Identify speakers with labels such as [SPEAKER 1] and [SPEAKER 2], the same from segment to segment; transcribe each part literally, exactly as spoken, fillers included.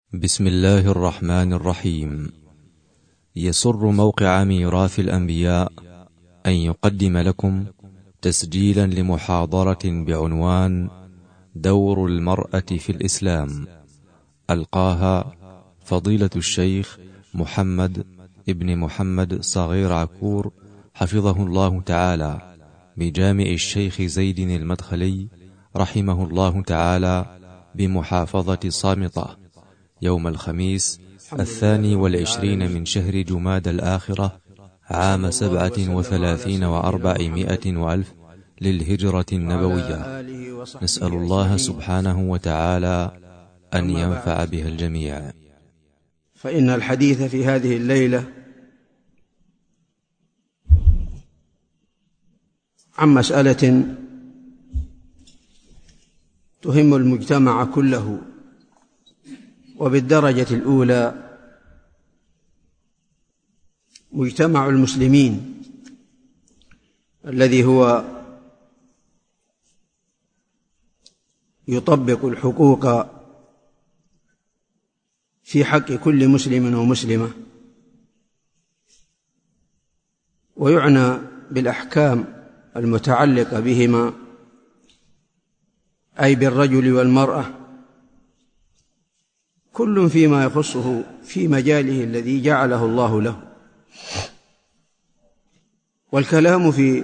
[SPEAKER 1] بسم الله الرحمن الرحيم. يسر موقع ميراث الأنبياء أن يقدم لكم تسجيلا لمحاضرة بعنوان دور المرأة في الإسلام، ألقاها فضيلة الشيخ محمد ابن محمد صغير عكور حفظه الله تعالى بجامع الشيخ زيد المدخلي رحمه الله تعالى بمحافظة صامطة، يوم الخميس الثاني والعشرين من شهر جماد الآخرة عام سبعة وثلاثين وأربعمائة وألف للهجرة النبوية. نسأل الله سبحانه وتعالى أن ينفع بها الجميع.
[SPEAKER 2] فإن الحديث في هذه الليلة عن مسألة تهم المجتمع كله، وبالدرجة الأولى مجتمع المسلمين الذي هو يطبق الحقوق في حق كل مسلم ومسلمة، ويعنى بالأحكام المتعلقة بهما أي بالرجل والمرأة، كل فيما يخصه في مجاله الذي جعله الله له. والكلام في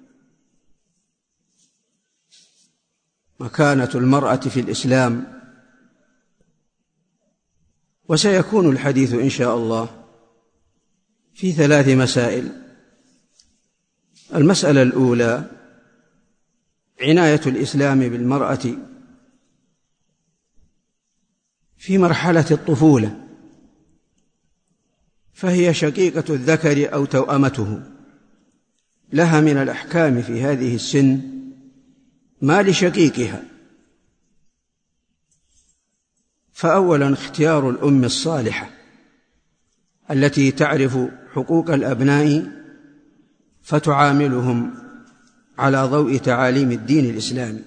[SPEAKER 2] مكانة المرأة في الإسلام، وسيكون الحديث إن شاء الله في ثلاث مسائل. المسألة الأولى عناية الإسلام بالمرأة في مرحلة الطفولة، فهي شقيقة الذكر أو توأمته، لها من الأحكام في هذه السن ما لشقيقها. فأولا اختيار الأم الصالحة التي تعرف حقوق الأبناء فتعاملهم على ضوء تعاليم الدين الإسلامي.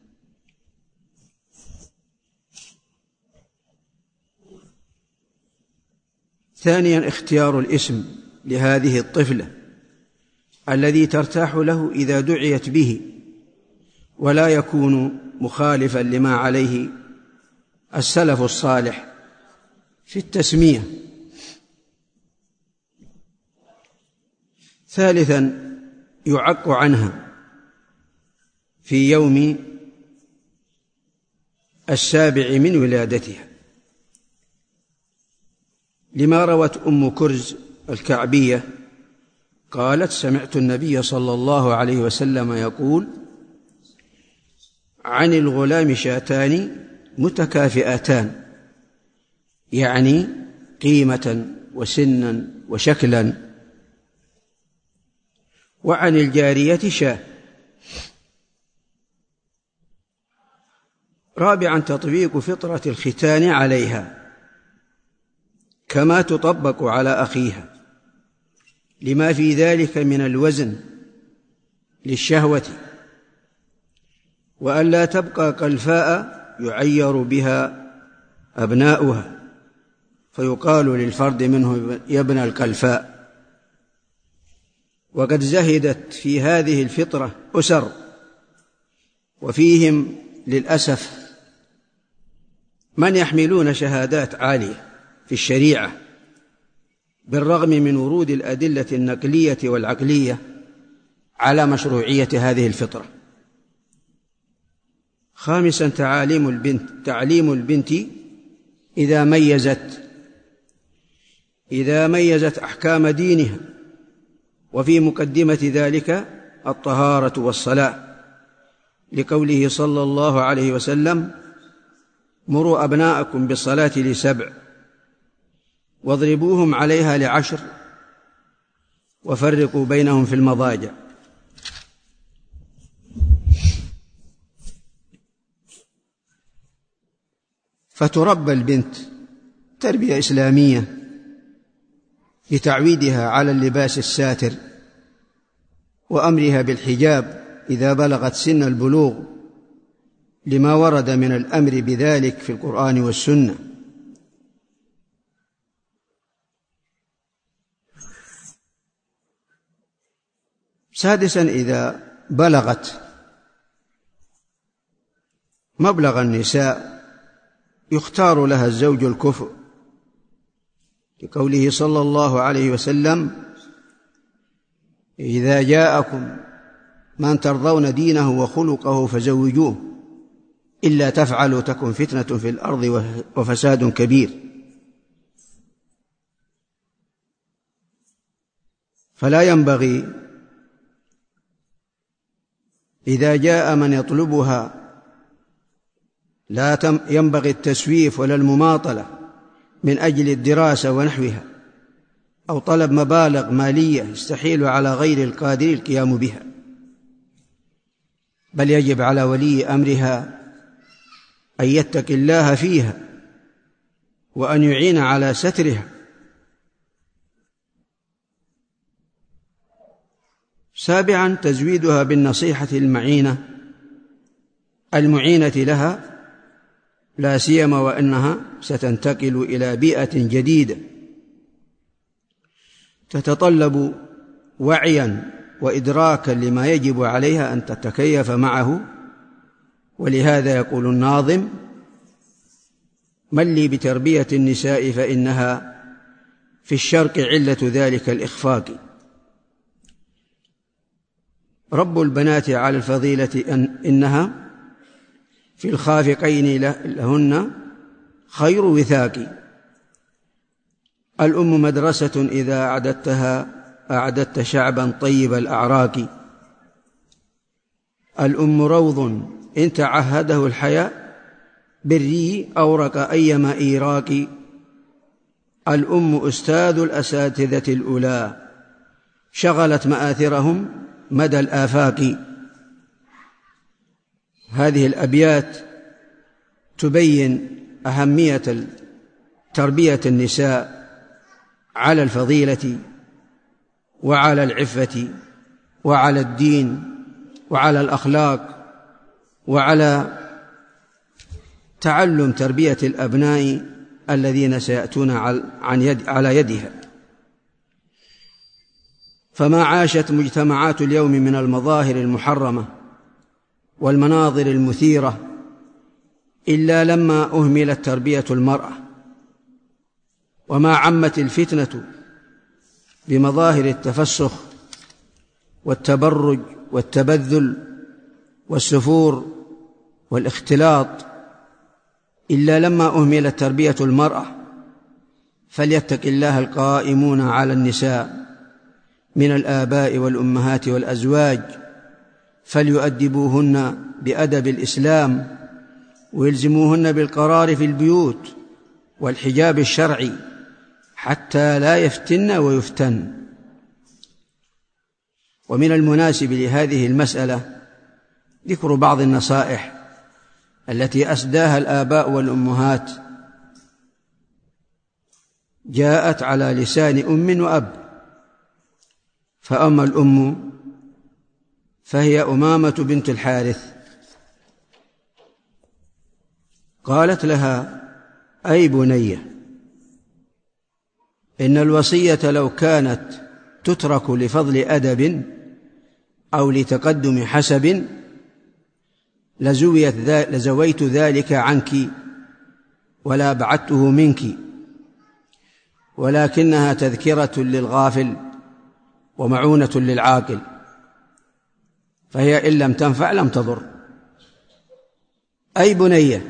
[SPEAKER 2] ثانيا اختيار الاسم لهذه الطفلة الذي ترتاح له إذا دعيت به، ولا يكون مخالفا لما عليه السلف الصالح في التسمية. ثالثا يعق عنها في يوم السابع من ولادتها، لما روت أم كرز الكعبية قالت: سمعت النبي صلى الله عليه وسلم يقول: عن الغلام شاتان متكافئتان، يعني قيمة وسنا وشكلا، وعن الجارية شاه. رابعا تطبيق فطرة الختان عليها كما تطبق على أخيها، لما في ذلك من الوزن للشهوة، وأن لا تبقى قلفاء يعير بها أبناؤها فيقال للفرد منه يا ابن القلفاء. وقد زهدت في هذه الفطرة أسر، وفيهم للأسف من يحملون شهادات عالية في الشريعة بالرغم من ورود الأدلة النقلية والعقلية على مشروعية هذه الفطرة. خامسا تعاليم البنت تعليم البنت إذا ميزت إذا ميزت أحكام دينها، وفي مقدمة ذلك الطهارة والصلاة، لقوله صلى الله عليه وسلم: مروا أبناءكم بالصلاة لسبع واضربوهم عليها لعشر وفرقوا بينهم في المضاجع. فتربى البنت تربية إسلامية لتعويدها على اللباس الساتر، وأمرها بالحجاب إذا بلغت سن البلوغ، لما ورد من الأمر بذلك في القرآن والسنة. سادسا، إذا بلغت مبلغ النساء يختار لها الزوج الكفء، لقوله صلى الله عليه وسلم: إذا جاءكم من ترضون دينه وخلقه فزوجوه، إلا تفعلوا تكن فتنة في الأرض وفساد كبير. فلا ينبغي إذا جاء من يطلبها، لا ينبغي التسويف ولا المماطلة من أجل الدراسة ونحوها، أو طلب مبالغ مالية يستحيل على غير القادر القيام بها، بل يجب على ولي أمرها أن يتقي الله فيها وأن يعين على سترها. سابعا، تزويدها بالنصيحة المعينة المعينة لها، لا سيما وأنها ستنتقل إلى بيئة جديدة تتطلب وعيا وإدراكا لما يجب عليها أن تتكيف معه. ولهذا يقول الناظم: من لي بتربية النساء فإنها في الشرق علة ذلك الإخفاق. رب البنات على الفضيلة أن إنها في الخافقين لهن خير وثاق. الأم مدرسة إذا أعددتها أعددت شعبا طيب الأعراق. الأم روض إن تعهده الحياء بالري أورق أيما إيراق. الأم أستاذ الأساتذة الأولى شغلت مآثرهم مدى الآفاق. هذه الأبيات تبين أهمية تربية النساء على الفضيلة وعلى العفة وعلى الدين وعلى الأخلاق وعلى تعلم تربية الأبناء الذين سيأتون عن يد على يدها. فما عاشت مجتمعات اليوم من المظاهر المحرمة والمناظر المثيرة إلا لما أهملت تربية المرأة، وما عمت الفتنة بمظاهر التفسخ والتبرج والتبذل والسفور والاختلاط إلا لما أهملت تربية المرأة. فليتق الله القائمون على النساء من الآباء والأمهات والأزواج، فليؤدبوهن بأدب الإسلام ويلزموهن بالقرار في البيوت والحجاب الشرعي حتى لا يفتن ويفتن. ومن المناسب لهذه المسألة ذكر بعض النصائح التي أسداها الآباء والأمهات، جاءت على لسان أم وأب. فأما الأم فهي أمامة بنت الحارث، قالت لها: أي بنية، إن الوصية لو كانت تترك لفضل أدب أو لتقدم حسب لزويت لزويت ذلك عنك ولا بعدته منك، ولكنها تذكرة للغافل ومعونة للعاقل، فهي إن لم تنفع لم تضر. أي بنية،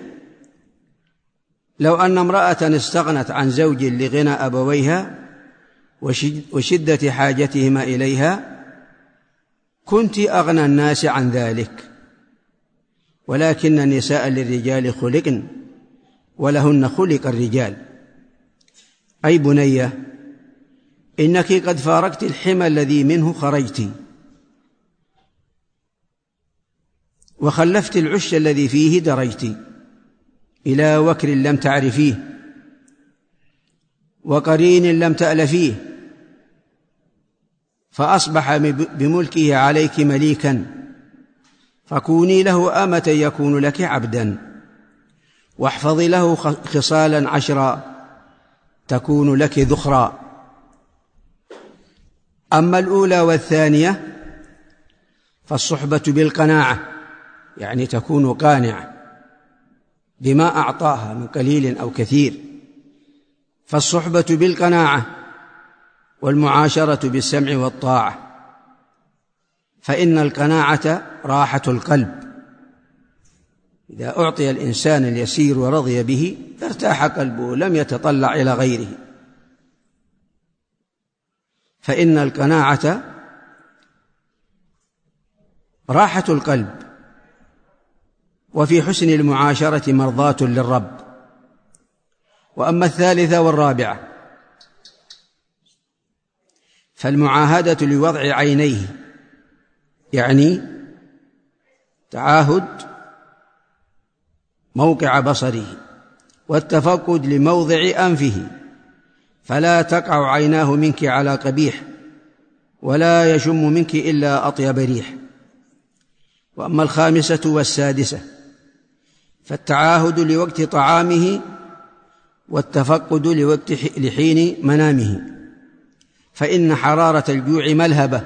[SPEAKER 2] لو أن امرأة استغنت عن زوج لغنى أبويها وشدة حاجتهما إليها كنت أغنى الناس عن ذلك، ولكن النساء للرجال خلقن ولهن خلق الرجال. أي بنية، إنك قد فارقت الحمى الذي منه خرجت، وخلفت العش الذي فيه درجت، إلى وكر لم تعرفيه وقرين لم تألفيه، فأصبح بملكه عليك مليكا، فكوني له أمة يكون لك عبدا، واحفظي له خصالا عشرا تكون لك ذخرا. أما الأولى والثانية فالصحبة بالقناعة يعني تكون قانعة بما أعطاها من قليل أو كثير، فالصحبة بالقناعة، والمعاشرة بالسمع والطاعة، فإن القناعة راحة القلب. إذا أعطي الإنسان اليسير ورضي به ارتاح قلبه، لم يتطلع إلى غيره. فإن القناعة راحة القلب، وفي حسن المعاشرة مرضاة للرب. وأما الثالثة والرابعة فالمعاهدة لوضع عينيه، يعني تعاهد موقع بصره، والتفقد لموضع أنفه، فلا تقع عيناه منك على قبيح، ولا يشم منك إلا أطيب ريح. وأما الخامسة والسادسة فالتعاهد لوقت طعامه، والتفقد لوقت لحين منامه، فإن حرارة الجوع ملهبة،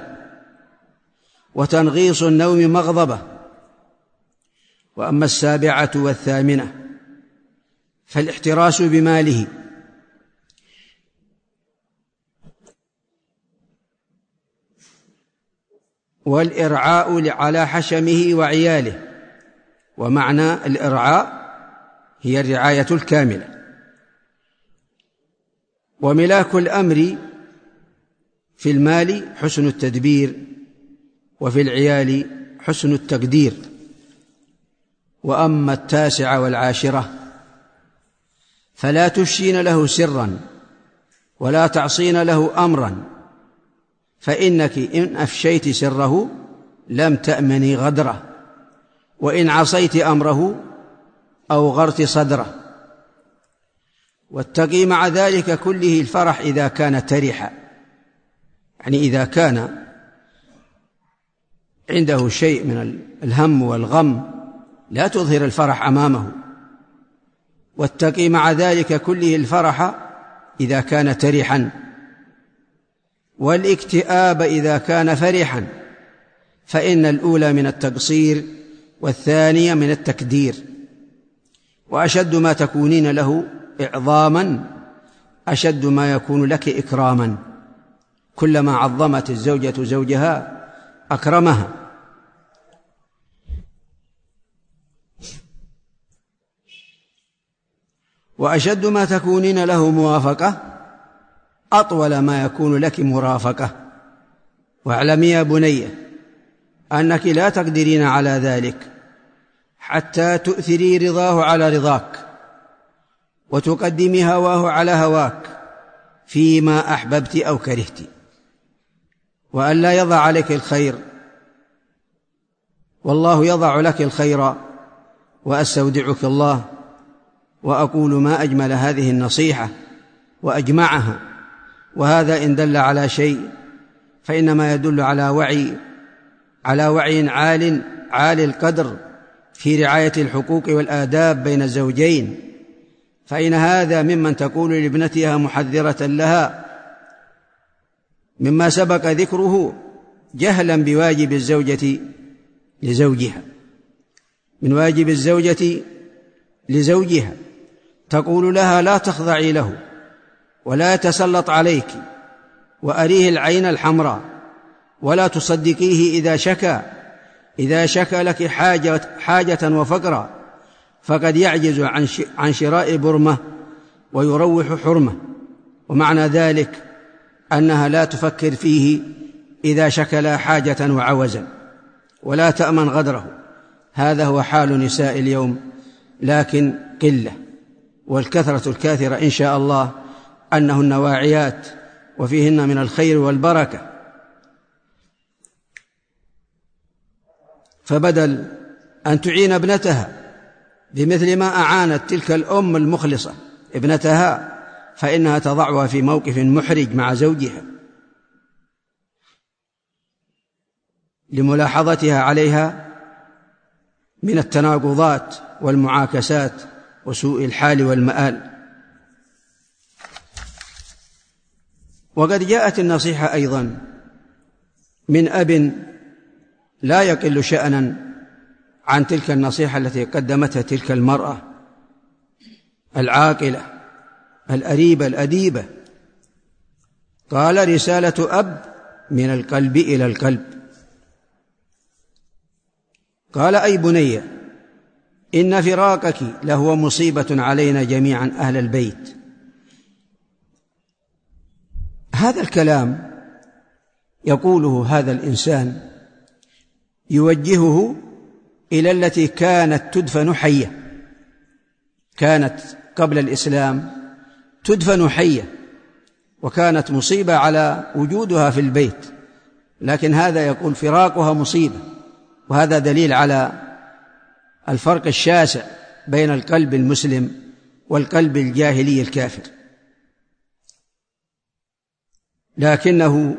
[SPEAKER 2] وتنغيص النوم مغضبة. وأما السابعة والثامنة فالاحتراس بماله، والإرعاء على حشمه وعياله. ومعنى الإرعاء هي الرعاية الكاملة. وملاك الأمر في المال حسن التدبير، وفي العيال حسن التقدير. وأما التاسعة والعاشرة فلا تفشين له سرا، ولا تعصين له أمرا، فإنك إن أفشيت سره لم تأمني غدره، وإن عصيت أمره أوغرت صدره. واتقي مع ذلك كله الفرح إذا كان ترحا، يعني إذا كان عنده شيء من الهم والغم لا تظهر الفرح أمامه. واتقي مع ذلك كله الفرح إذا كان ترحا، والاكتئاب إذا كان فرحا، فإن الأولى من التقصير والثانية من التكدير. وأشد ما تكونين له إعظاما أشد ما يكون لك إكراما. كلما عظمت الزوجة زوجها أكرمها. وأشد ما تكونين له موافقة أطول ما يكون لك مرافقة. واعلمي يا بني أنك لا تقدرين على ذلك حتى تؤثري رضاه على رضاك، وتقدمي هواه على هواك فيما أحببت أو كرهت، وأن لا يضع عليك الخير والله يضع لك الخير. وأستودعك الله. وأقول ما أجمل هذه النصيحة وأجمعها، وهذا إن دل على شيء فإنما يدل على وعي على وعي عال عالي القدر في رعاية الحقوق والآداب بين الزوجين. فإن هذا ممن تقول لابنتها محذرة لها مما سبق ذكره جهلا بواجب الزوجة لزوجها، من واجب الزوجة لزوجها تقول لها لا تخضعي له ولا يتسلط عليك، وأريه العين الحمراء، ولا تصدقيه إذا شكى إذا شكى لك حاجة, حاجة وفقرا، فقد يعجز عن شراء برمة ويروح حرمة. ومعنى ذلك أنها لا تفكر فيه إذا شكل حاجة وعوزا، ولا تأمن غدره. هذا هو حال نساء اليوم، لكن قلة، والكثرة الكاثرة إن شاء الله أنهن واعيات وفيهن من الخير والبركة. فبدل أن تعين ابنتها بمثل ما أعانت تلك الأم المخلصة ابنتها، فإنها تضعها في موقف محرج مع زوجها لملاحظتها عليها من التناقضات والمعاكسات وسوء الحال والمآل. وقد جاءت النصيحة أيضا من أب لا يقل شأنا عن تلك النصيحة التي قدمتها تلك المرأة العاقلة الأريبة الأديبة. قال: رسالة أب من القلب إلى القلب. قال: أي بني، إن فراقك لهو مصيبة علينا جميعا أهل البيت. هذا الكلام يقوله هذا الإنسان يوجهه إلى التي كانت تدفن حية، كانت قبل الإسلام تدفن حية، وكانت مصيبة على وجودها في البيت، لكن هذا يقول فراقها مصيبة. وهذا دليل على الفرق الشاسع بين القلب المسلم والقلب الجاهلي الكافر. لكنه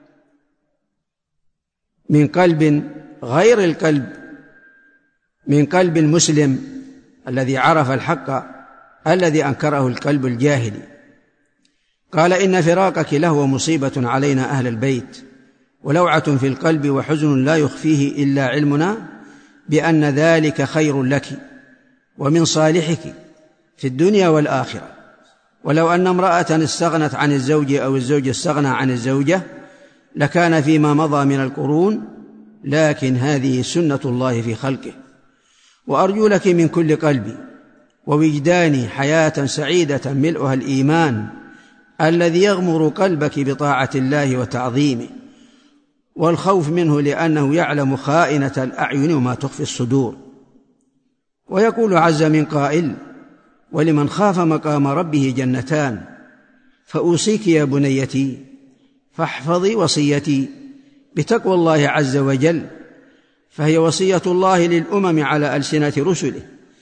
[SPEAKER 2] من قلب غير القلب، من قلب المسلم الذي عرف الحق الذي أنكره القلب الجاهلي. قال: إن فراقك لهو مصيبة علينا أهل البيت، ولوعة في القلب وحزن لا يخفيه إلا علمنا بأن ذلك خير لك ومن صالحك في الدنيا والآخرة. ولو أن امرأة استغنت عن الزوج أو الزوج استغنى عن الزوجة لكان فيما مضى من القرون، لكن هذه سنة الله في خلقه. وأرجو لك من كل قلبي ووجداني حياة سعيدة ملؤها الإيمان الذي يغمر قلبك بطاعة الله وتعظيمه والخوف منه، لأنه يعلم خائنة الأعين وما تخفي الصدور. ويقول عز من قائل: ولمن خاف مقام ربه جنتان، فأوصيك يا بنيتي فاحفظي وصيتي بتقوى الله عز وجل، فهي وصية الله للأمم على ألسنة رسله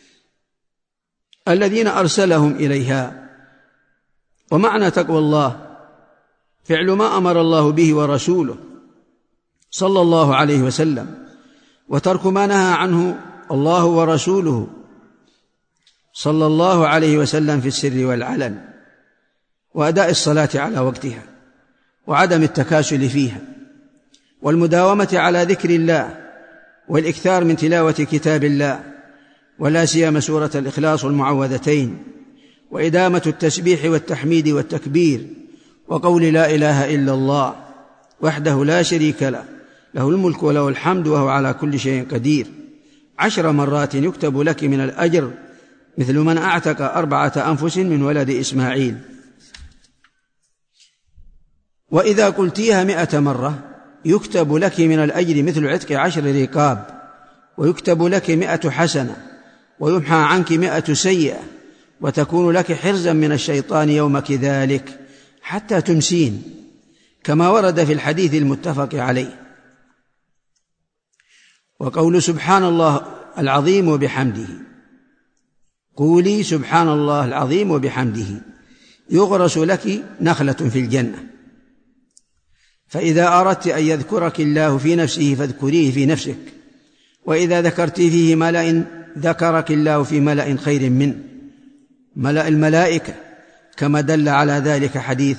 [SPEAKER 2] الذين أرسلهم إليها. ومعنى تقوى الله فعل ما أمر الله به ورسوله صلى الله عليه وسلم، وترك ما نهى عنه الله ورسوله صلى الله عليه وسلم في السر والعلن، وأداء الصلاة على وقتها، وعدم التكاسل فيها، والمداومة على ذكر الله، والإكثار من تلاوة كتاب الله، ولا سيما سورة الإخلاص والمعوذتين، وإدامة التسبيح والتحميد والتكبير، وقول لا إله إلا الله وحده لا شريك له، له الملك وله الحمد وهو على كل شيء قدير، عشر مرات يكتب لك من الأجر مثل من أعتق أربعة أنفس من ولد إسماعيل. وإذا قلتيها مئة مرة يكتب لك من الأجر مثل عتق عشر رقاب، ويكتب لك مئة حسنة، ويمحى عنك مئة سيئة، وتكون لك حرزا من الشيطان يومك ذلك حتى تمسين، كما ورد في الحديث المتفق عليه. وقول سبحان الله العظيم وبحمده، قولي سبحان الله العظيم وبحمده، يغرس لك نخلة في الجنة. فإذا أردت أن يذكرك الله في نفسه فاذكريه في نفسك، وإذا ذكرت فيه ملأ ذكرك الله في ملأ خير منه، ملأ الملائكة، كما دل على ذلك حديث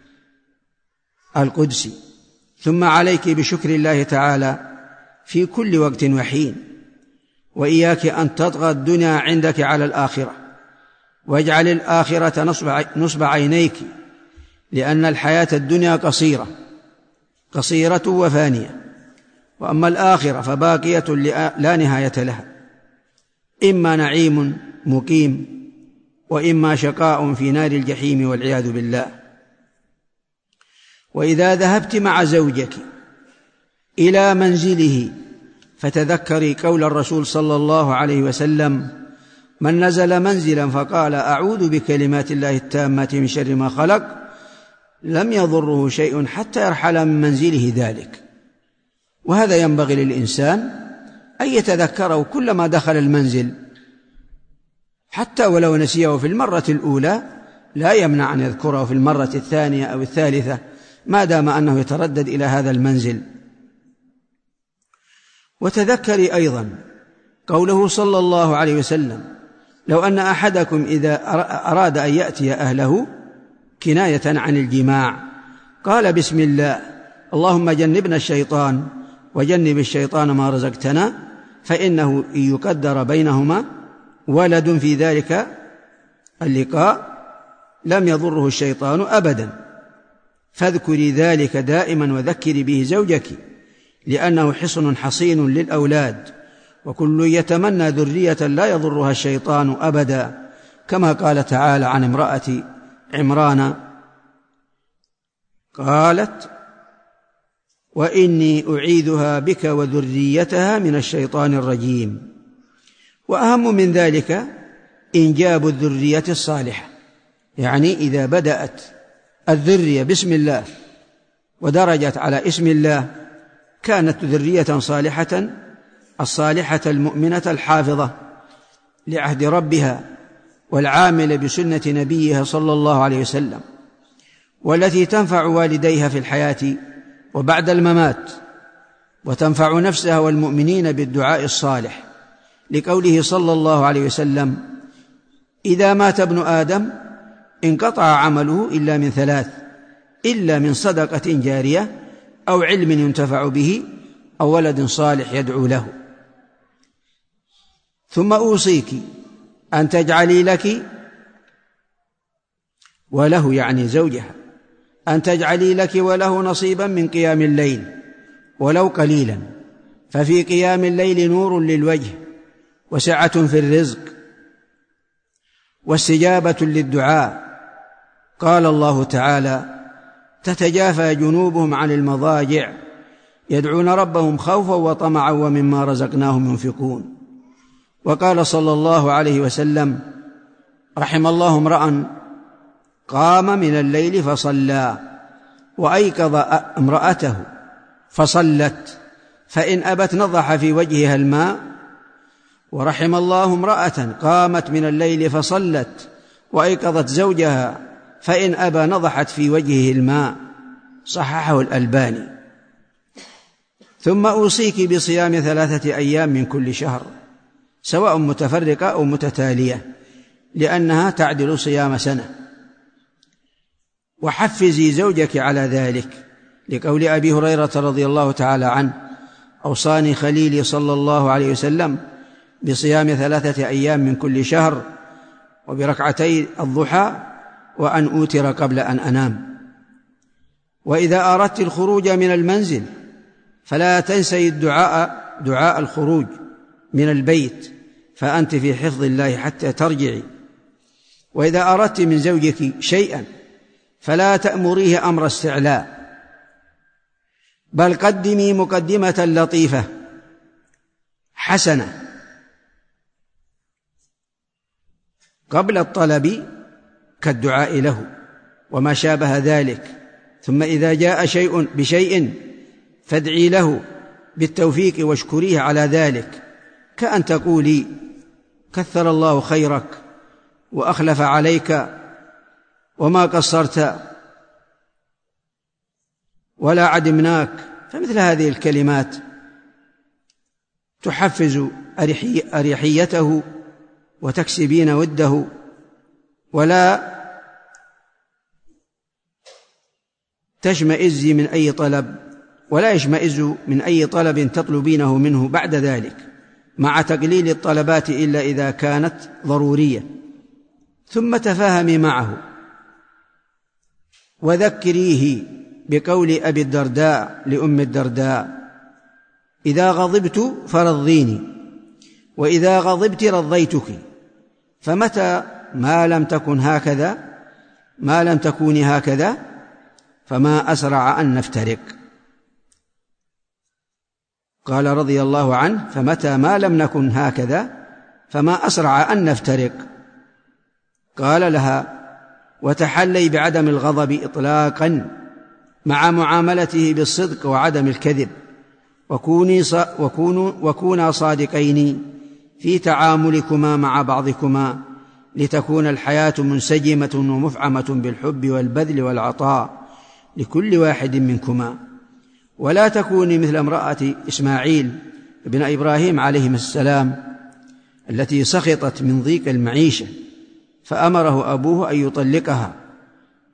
[SPEAKER 2] القدسي. ثم عليك بشكر الله تعالى في كل وقت وحين، وإياك أن تطغى الدنيا عندك على الآخرة، واجعل الآخرة نصب, نصب عينيك، لأن الحياة الدنيا قصيرة قصيرة وفانية، وأما الآخرة فباقية لا نهاية لها، إما نعيم مقيم، وإما شقاء في نار الجحيم والعياذ بالله. وإذا ذهبت مع زوجك إلى منزله فتذكري قول الرسول صلى الله عليه وسلم: من نزل منزلا فقال أعوذ بكلمات الله التامة من شر ما خلق لم يضره شيء حتى يرحل من منزله ذلك. وهذا ينبغي للإنسان أن يتذكره كلما دخل المنزل، حتى ولو نسيه في المرة الأولى لا يمنع أن يذكره في المرة الثانية أو الثالثة، ما دام أنه يتردد إلى هذا المنزل. وتذكري أيضا قوله صلى الله عليه وسلم: لو أن أحدكم إذا أراد أن يأتي أهله كناية عن الجماع قال بسم الله اللهم جنبنا الشيطان وجنب الشيطان ما رزقتنا، فإنه إن يقدر بينهما ولد في ذلك اللقاء لم يضره الشيطان أبدا. فاذكري ذلك دائما وذكري به زوجك، لأنه حصن حصين للأولاد، وكل يتمنى ذرية لا يضرها الشيطان أبدا، كما قال تعالى عن امرأة عمران قالت: وإني أعيذها بك وذريتها من الشيطان الرجيم. وأهم من ذلك إنجاب الذرية الصالحة، يعني إذا بدأت الذرية بسم الله ودرجت على اسم الله كانت ذرية صالحة، الصالحة المؤمنة الحافظة لعهد ربها والعاملة بسنة نبيها صلى الله عليه وسلم، والتي تنفع والديها في الحياة وبعد الممات، وتنفع نفسها والمؤمنين بالدعاء الصالح، لقوله صلى الله عليه وسلم: إذا مات ابن آدم انقطع عمله إلا من ثلاث، إلا من صدقة جارية أو علم ينتفع به أو ولد صالح يدعو له. ثم أوصيك أن تجعلي لك وله، يعني زوجها، أن تجعلي لك وله نصيبا من قيام الليل ولو قليلا، ففي قيام الليل نور للوجه وسعة في الرزق واستجابة للدعاء. قال الله تعالى: تتجافى جنوبهم عن المضاجع يدعون ربهم خوفا وطمعا ومما رزقناهم ينفقون. وقال صلى الله عليه وسلم: رحم الله امرأ قام من الليل فصلى وأيقظ امرأته فصلت، فإن أبت نضح في وجهها الماء. ورحم الله امرأة قامت من الليل فصلت وأيقظت زوجها، فإن أبى نضحت في وجهه الماء. صححه الألباني. ثم أوصيك بصيام ثلاثة أيام من كل شهر، سواء متفرقة أو متتالية، لأنها تعدل صيام سنة. وحفزي زوجك على ذلك، لقول أبي هريرة رضي الله تعالى عنه: أوصاني خليلي صلى الله عليه وسلم بصيام ثلاثة أيام من كل شهر، وبركعتي الضحى، وأن أوتر قبل أن أنام. وإذا أردت الخروج من المنزل فلا تنسي الدعاء دعاء الخروج من البيت، فأنت في حفظ الله حتى ترجعي. وإذا أردت من زوجك شيئا فلا تأمريه أمر استعلاء، بل قدمي مقدمة لطيفة حسنة قبل الطلب كالدعاء له وما شابه ذلك. ثم إذا جاء شيء بشيء فادعي له بالتوفيق واشكريه على ذلك، كأن تقولي: كثر الله خيرك وأخلف عليك وما قصرت ولا عدمناك. فمثل هذه الكلمات تحفز أريحيته وتكسبين وده، ولا تشمئزي من أي طلب ولا يشمئز من أي طلب تطلبينه منه بعد ذلك، مع تقليل الطلبات إلا إذا كانت ضرورية. ثم تفاهمي معه وذكريه بقول أبي الدرداء لأم الدرداء: إذا غضبت فرضيني، وإذا غضبت رضيتك، فمتى ما لم تكن هكذا ما لم تكوني هكذا فما أسرع أن نفترق. قال رضي الله عنه: فمتى ما لم نكن هكذا فما أسرع أن نفترق. قال لها: وتحلي بعدم الغضب إطلاقا مع معاملته بالصدق وعدم الكذب، وكوني ص... وكونوا... وكونا صادقين في تعاملكما مع بعضكما، لتكون الحياة منسجمة ومفعمة بالحب والبذل والعطاء لكل واحد منكما، ولا تكوني مثل امرأة إسماعيل ابن إبراهيم عليهما السلام التي سخطت من ضيق المعيشة، فأمره أبوه أن يطلقها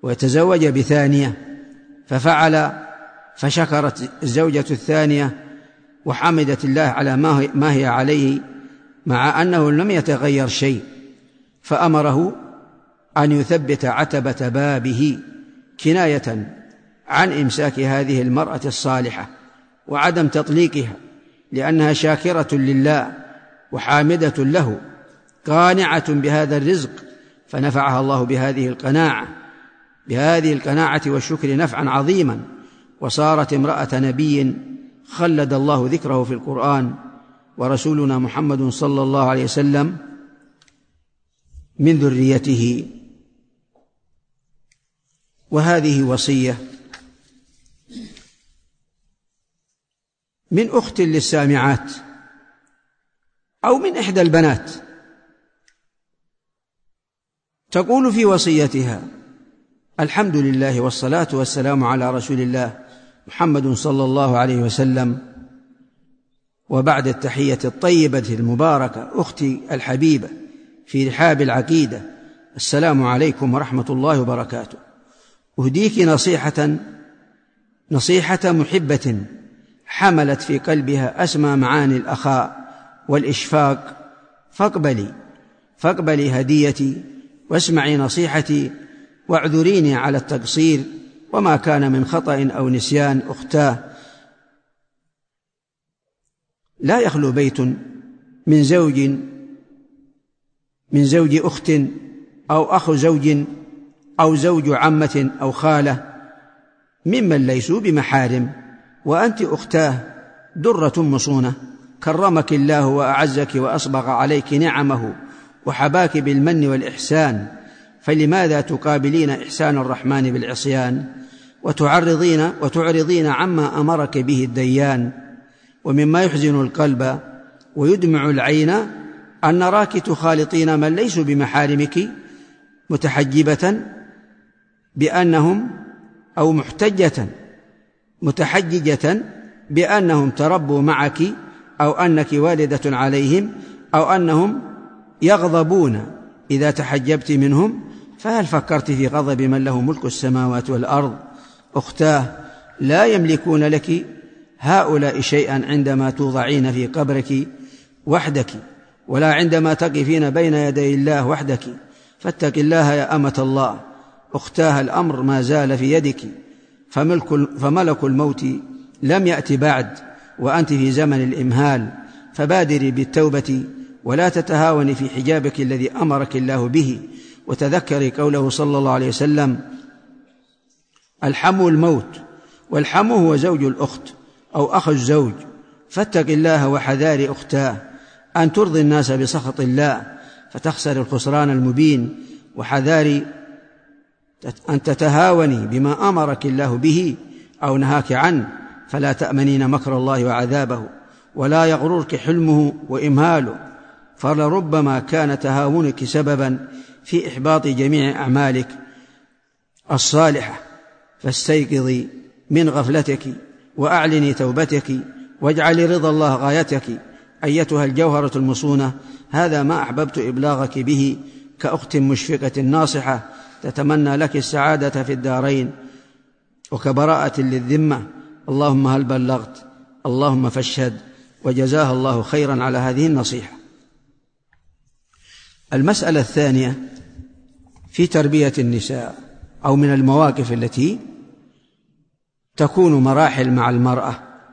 [SPEAKER 2] ويتزوج بثانية، ففعل، فشكرت الزوجة الثانية وحمدت الله على ما هي عليه مع أنه لم يتغير شيء، فأمره أن يثبت عتبة بابه كناية عن إمساك هذه المرأة الصالحة وعدم تطليقها، لأنها شاكرة لله وحامدة له قانعة بهذا الرزق، فنفعها الله بهذه القناعة بهذه القناعة والشكر نفعا عظيما، وصارت امرأة نبي خلد الله ذكره في القرآن. ورسولنا محمد صلى الله عليه وسلم من ذريته. وهذه وصية من أخت للسامعات أو من إحدى البنات، تقول في وصيتها: الحمد لله والصلاة والسلام على رسول الله محمد صلى الله عليه وسلم، وبعد التحية الطيبة المباركة أختي الحبيبة في رحاب العقيدة، السلام عليكم ورحمة الله وبركاته. أهديك نصيحة نصيحة محبة حملت في قلبها أسمى معاني الأخاء والإشفاق، فاقبلي فاقبلي هديتي واسمعي نصيحتي واعذريني على التقصير وما كان من خطأ أو نسيان. أختاه، لا يخلو بيت من زوج من زوج أخت أو أخو زوج أو زوج عمة أو خالة ممن ليسوا بمحارم، وأنت أختاه درة مصونة، كرمك الله وأعزك وأصبغ عليك نعمه وحباك بالمن والإحسان، فلماذا تقابلين إحسان الرحمن بالعصيان وتعرضين وتعرضين عما أمرك به الديان؟ ومما يحزن القلب ويدمع العين أن نراك تخالطين من ليسوا بمحارمك، متحجبة بأنهم أو محتجة متحججة بأنهم تربوا معك أو أنك والدة عليهم أو أنهم يغضبون إذا تحجبت منهم، فهل فكرت في غضب من له ملك السماوات والأرض؟ أختاه، لا يملكون لك هؤلاء شيئا عندما توضعين في قبرك وحدك، ولا عندما تقفين بين يدي الله وحدك، فاتق الله يا أمة الله. أختاه، الأمر ما زال في يدك، فملك فملك الموت لم يأتي بعد، وأنت في زمن الإمهال، فبادري بالتوبة ولا تتهاوني في حجابك الذي أمرك الله به، وتذكري قوله صلى الله عليه وسلم: الحم الموت، والحم هو زوج الأخت أو أخ الزوج، فاتق الله وحذاري أختاه أن ترضي الناس بسخط الله فتخسر الخسران المبين، وحذاري أن تتهاوني بما أمرك الله به أو نهاك عنه، فلا تأمنين مكر الله وعذابه، ولا يغررك حلمه وإمهاله، فلربما كان تهاونك سببا في إحباط جميع أعمالك الصالحة، فاستيقظي من غفلتك وأعلني توبتك، واجعلي رضا الله غايتك أيتها الجوهرة المصونة. هذا ما أحببت إبلاغك به كأخت مشفقة ناصحة تتمنى لك السعادة في الدارين وكبراءة للذمة. اللهم هل بلغت؟ اللهم فاشهد. وجزاها الله خيرا على هذه النصيحة. المسألة الثانية في تربية النساء، أو من المواقف التي تكون مراحل مع المرأة،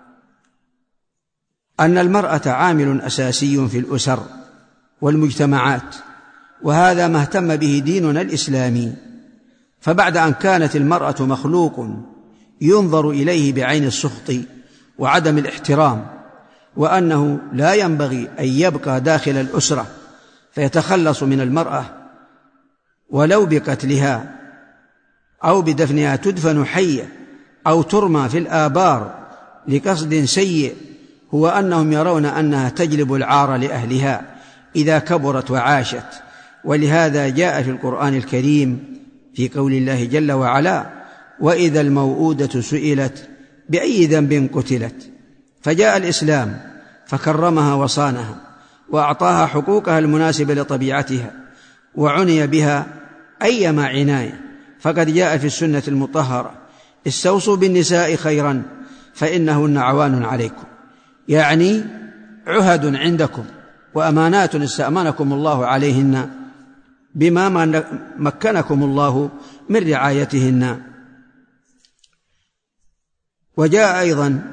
[SPEAKER 2] أن المرأة عامل أساسي في الأسر والمجتمعات، وهذا ما اهتم به ديننا الإسلامي. فبعد أن كانت المرأة مخلوق ينظر إليه بعين السخط وعدم الاحترام، وأنه لا ينبغي أن يبقى داخل الأسرة، فيتخلص من المرأة ولو بقتلها أو بدفنها، تدفن حية أو ترمى في الآبار لقصد سيء، هو أنهم يرون أنها تجلب العار لأهلها إذا كبرت وعاشت. ولهذا جاء في القرآن الكريم في قول الله جل وعلا: وإذا الموءودة سئلت بأي ذنب قتلت، فجاء الإسلام فكرمها وصانها وأعطاها حقوقها المناسبة لطبيعتها، وعني بها أيما عناية، فقد جاء في السنة المطهرة: استوصوا بالنساء خيرا فإنهن عوان عليكم. يعني عهد عندكم وأمانات استأمنكم الله عليهن بما مكنكم الله من رعايتهن. وجاء أيضا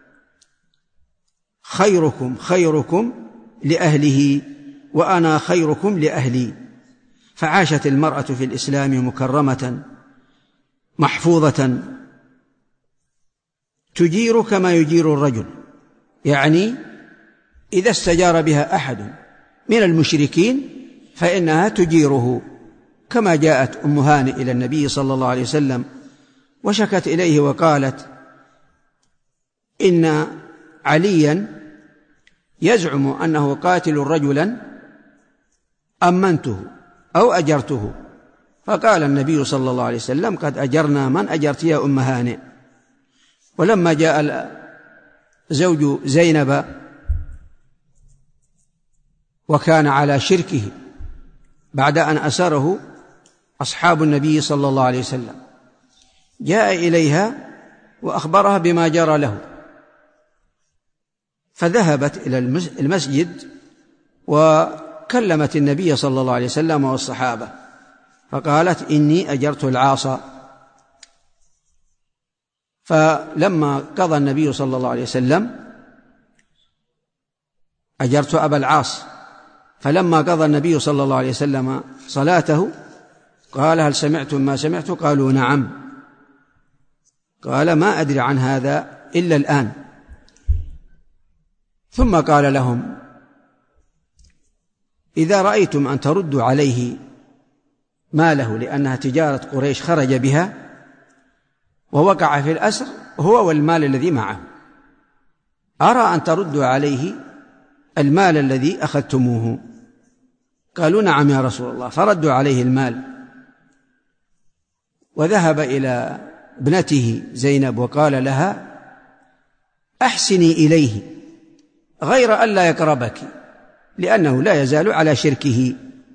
[SPEAKER 2] خيركم خيركم لأهله وأنا خيركم لأهلي. فعاشت المرأة في الإسلام مكرمة محفوظة تجير كما يجير الرجل، يعني إذا استجار بها أحد من المشركين فإنها تجيره، كما جاءت أم هانئ إلى النبي صلى الله عليه وسلم وشكت إليه وقالت إن عليا يزعم أنه قاتل رجلا أمنته أو أجرته، فقال النبي صلى الله عليه وسلم قد أجرنا من أجرت يا أم هانئ. ولما جاء زوج زينب وكان على شركه بعد أن أسره أصحاب النبي صلى الله عليه وسلم، جاء إليها وأخبرها بما جرى له، فذهبت إلى المسجد وكلمت النبي صلى الله عليه وسلم والصحابة فقالت إني أجرت العاص. فلما قضى النبي صلى الله عليه وسلم أجرت أبا العاص، فلما قضى النبي صلى الله عليه وسلم صلاته قال هل سمعتم ما سمعت؟ قالوا نعم. قال ما أدري عن هذا إلا الآن. ثم قال لهم إذا رأيتم أن تردوا عليه ماله لأنها تجارة قريش خرج بها ووقع في الأسر هو والمال الذي معه، أرى أن تردوا عليه المال الذي أخذتموه. قالوا نعم يا رسول الله، فردوا عليه المال. وذهب إلى ابنته زينب وقال لها أحسني إليه غير ألا يقربك لأنه لا يزال على شركه.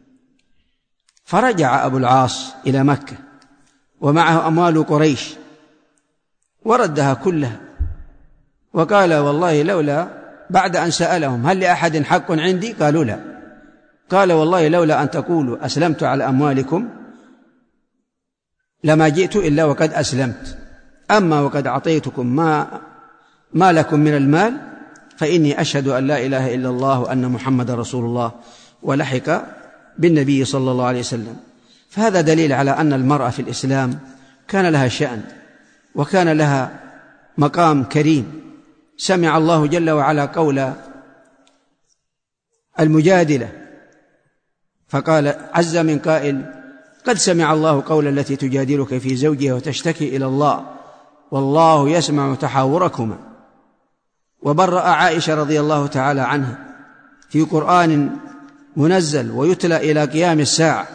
[SPEAKER 2] فرجع أبو العاص إلى مكة ومعه أموال قريش وردها كلها، وقال والله لولا، بعد أن سألهم هل لأحد حق عندي؟ قالوا لا. قال والله لولا أن تقولوا أسلمت على أموالكم لما جئت إلا وقد أسلمت، أما وقد أعطيتكم ما, ما لكم من المال فإني أشهد أن لا إله إلا الله وأن محمد رسول الله. ولحق بالنبي صلى الله عليه وسلم. فهذا دليل على أن المرأة في الإسلام كان لها شأن وكان لها مقام كريم. سمع الله جل وعلا قول المجادلة فقال عز من قائل قد سمع الله قول التي تجادلك في زوجها وتشتكي إلى الله والله يسمع تحاوركما. وبرأ عائشة رضي الله تعالى عنها في قرآن منزل ويتلى إلى قيام الساعة.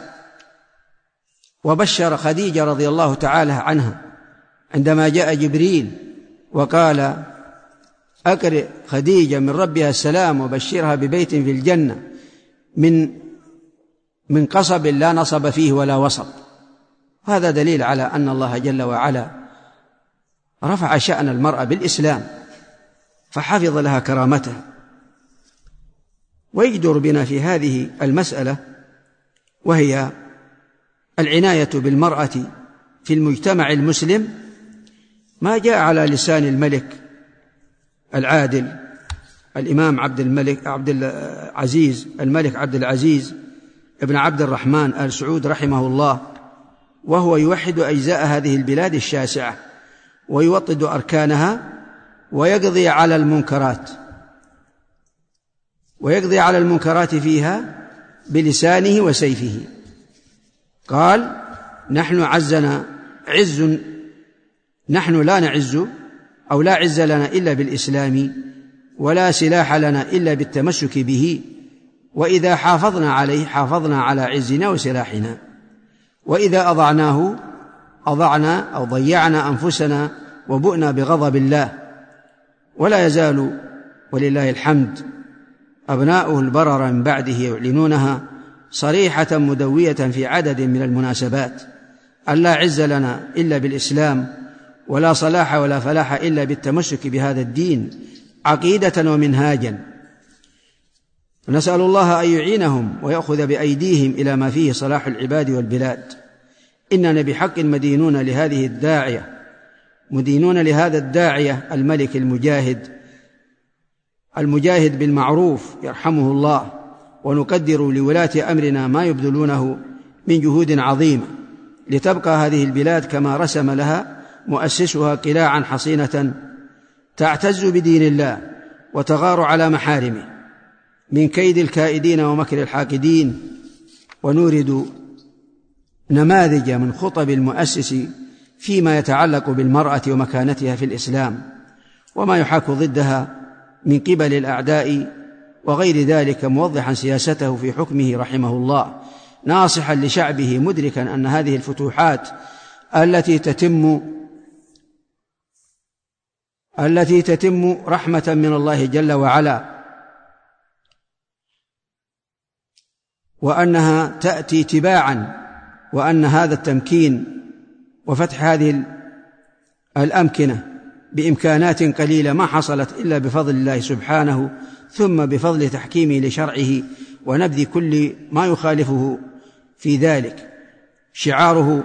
[SPEAKER 2] وبشر خديجة رضي الله تعالى عنها عندما جاء جبريل وقال أقرئ خديجة من ربها السلام وبشرها ببيت في الجنة من من قصب لا نصب فيه ولا وصب. هذا دليل على أن الله جل وعلا رفع شأن المرأة بالإسلام فحفظ لها كرامتها. ويجدر بنا في هذه المسألة وهي العناية بالمرأة في المجتمع المسلم ما جاء على لسان الملك العادل الإمام عبد الملك عبد العزيز الملك عبد العزيز ابن عبد الرحمن آل سعود رحمه الله، وهو يوحد أجزاء هذه البلاد الشاسعة ويوطد أركانها ويقضي على المنكرات ويقضي على المنكرات فيها بلسانه وسيفه. قال نحن عزنا عز نحن لا نعز أو لا عز لنا إلا بالإسلام ولا سلاح لنا إلا بالتمسك به، وإذا حافظنا عليه حافظنا على عزنا وسلاحنا، وإذا أضعناه أضعنا أو ضيعنا أنفسنا وبؤنا بغضب الله. ولا يزال ولله الحمد أبناؤه البرر من بعده يعلنونها صريحة مدوية في عدد من المناسبات أن لا عز لنا إلا بالإسلام ولا صلاح ولا فلاح إلا بالتمسك بهذا الدين عقيدة ومنهاجا. نسأل الله أن يعينهم ويأخذ بأيديهم إلى ما فيه صلاح العباد والبلاد. إننا بحق مدينون لهذه الداعية، مدينون لهذا الداعية الملك المجاهد المجاهد بالمعروف يرحمه الله، ونقدر لولاة أمرنا ما يبذلونه من جهود عظيمة لتبقى هذه البلاد كما رسم لها مؤسسها قلاعا حصينة تعتز بدين الله وتغار على محارمه من كيد الكائدين ومكر الحاقدين. ونورد نماذج من خطب المؤسس فيما يتعلق بالمرأة ومكانتها في الإسلام وما يحاك ضدها من قبل الأعداء وغير ذلك، موضحا سياسته في حكمه رحمه الله، ناصحا لشعبه مدركا أن هذه الفتوحات التي تتم التي تتم رحمة من الله جل وعلا، وأنها تأتي تباعا، وأن هذا التمكين وفتح هذه الأمكنة بإمكانات قليلة ما حصلت إلا بفضل الله سبحانه، ثم بفضل تحكيمه لشرعه ونبذ كل ما يخالفه في ذلك. شعاره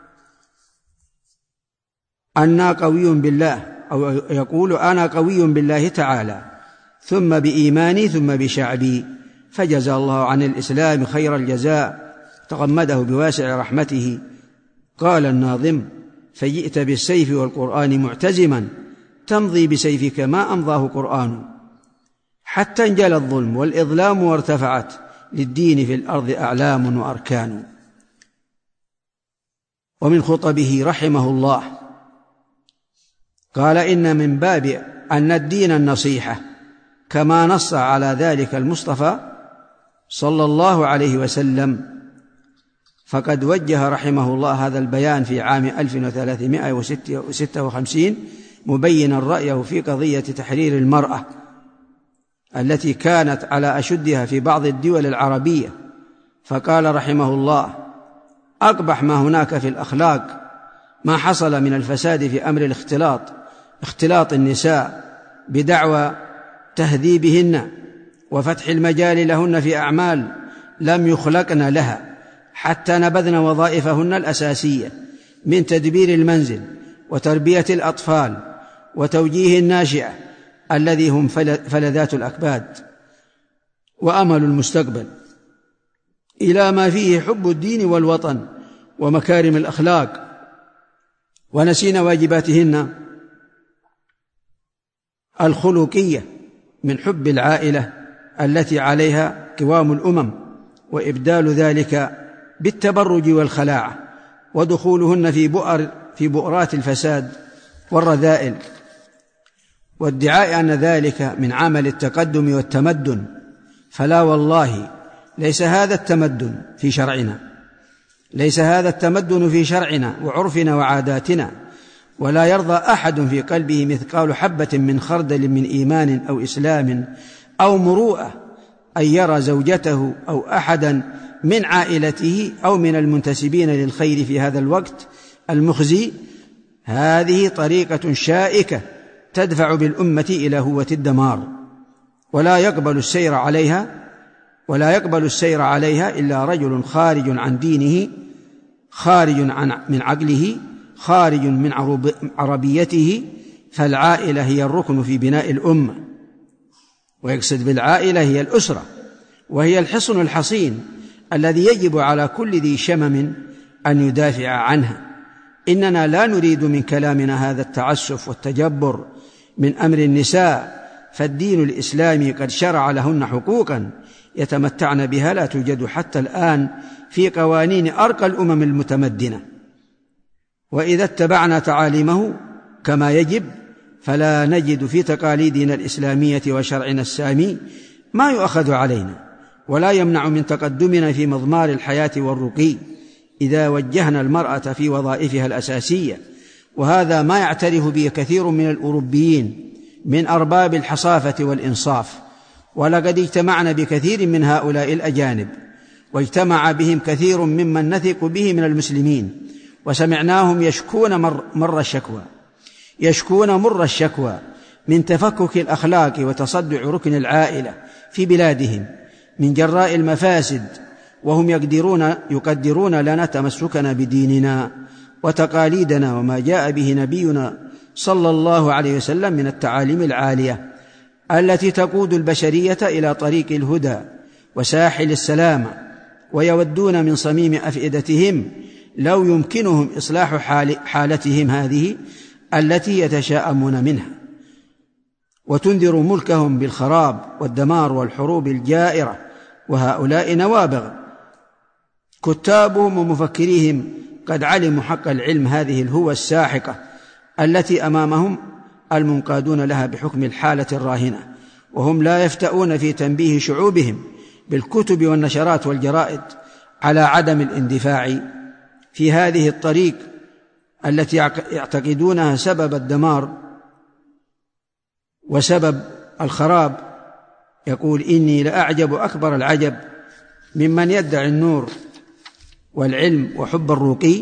[SPEAKER 2] أنا قوي بالله، أو يقول أنا قوي بالله تعالى ثم بإيماني ثم بشعبي، فجزى الله عن الإسلام خير الجزاء، تغمده بواسع رحمته. قال الناظم: فجئت بالسيف والقرآن معتزما، تمضي بسيفك ما أمضاه قرآن، حتى انجلى الظلم والإظلام وارتفعت للدين في الأرض أعلام وأركان. ومن خطبه رحمه الله قال: إن من باب أن الدين النصيحة، كما نص على ذلك المصطفى صلى الله عليه وسلم، فقد وجه رحمه الله هذا البيان في عام ألف وثلاثمائة وستة وخمسين مبينا رأيه في قضية تحرير المرأة التي كانت على أشدها في بعض الدول العربية، فقال رحمه الله: أقبح ما هناك في الأخلاق ما حصل من الفساد في أمر الاختلاط، اختلاط النساء بدعوى تهذيبهن وفتح المجال لهن في أعمال لم يخلقن لها، حتى نبذن وظائفهن الأساسية من تدبير المنزل وتربية الأطفال وتوجيه الناشئة الذي هم فلذات الأكباد وأمل المستقبل، إلى ما فيه حب الدين والوطن ومكارم الأخلاق، ونسين واجباتهن الخلقية من حب العائلة التي عليها قوام الأمم، وإبدال ذلك بالتبرج والخلاعة، ودخولهن في بؤر في بؤرات الفساد والرذائل، وادعاء أن ذلك من عمل التقدم والتمدن. فلا والله، ليس هذا التمدن في شرعنا، ليس هذا التمدن في شرعنا وعرفنا وعاداتنا، ولا يرضى أحد في قلبه مثقال حبة من خردل من إيمان أو إسلام أو مروءة أن يرى زوجته أو أحدا من عائلته أو من المنتسبين للخير في هذا الوقت المخزي. هذه طريقة شائكة تدفع بالأمة إلى هوة الدمار، ولا يقبل السير عليها ولا يقبل السير عليها إلا رجل خارج عن دينه، خارج عن من عقله، خارج من عربيته. فالعائلة هي الركن في بناء الأمة، ويقصد بالعائلة هي الأسرة، وهي الحصن الحصين الذي يجب على كل ذي شمم أن يدافع عنها. إننا لا نريد من كلامنا هذا التعسف والتجبر من أمر النساء، فالدين الإسلامي قد شرع لهن حقوقا يتمتعن بها لا توجد حتى الآن في قوانين أرقى الأمم المتمدنة، وإذا اتبعنا تعاليمه كما يجب فلا نجد في تقاليدنا الإسلامية وشرعنا السامي ما يؤخذ علينا ولا يمنع من تقدمنا في مضمار الحياة والرقي إذا وجهنا المرأة في وظائفها الأساسية. وهذا ما يعترف به كثير من الأوروبيين من أرباب الحصافة والإنصاف، ولقد اجتمعنا بكثير من هؤلاء الأجانب، واجتمع بهم كثير ممن نثق به من المسلمين، وسمعناهم يشكون مر, مر الشكوى يشكون مر الشكوى من تفكك الأخلاق وتصدع ركن العائلة في بلادهم من جراء المفاسد، وهم يقدرون, يقدرون لنا تمسكنا بديننا وتقاليدنا وما جاء به نبينا صلى الله عليه وسلم من التعاليم العالية التي تقود البشرية إلى طريق الهدى وساحل السلامة، ويودون من صميم أفئدتهم لو يمكنهم إصلاح حال حالتهم هذه التي يتشاءمون منها، وتنذر ملكهم بالخراب والدمار والحروب الجائرة. وهؤلاء نوابغ كتابهم ومفكريهم قد علموا حق العلم هذه الهوى الساحقة التي أمامهم المنقادون لها بحكم الحالة الراهنة، وهم لا يفتؤون في تنبيه شعوبهم بالكتب والنشرات والجرائد على عدم الاندفاع في هذه الطريق التي يعتقدونها سبب الدمار وسبب الخراب. يقول: إني لأعجب أكبر العجب ممن يدعي النور والعلم وحب الرقي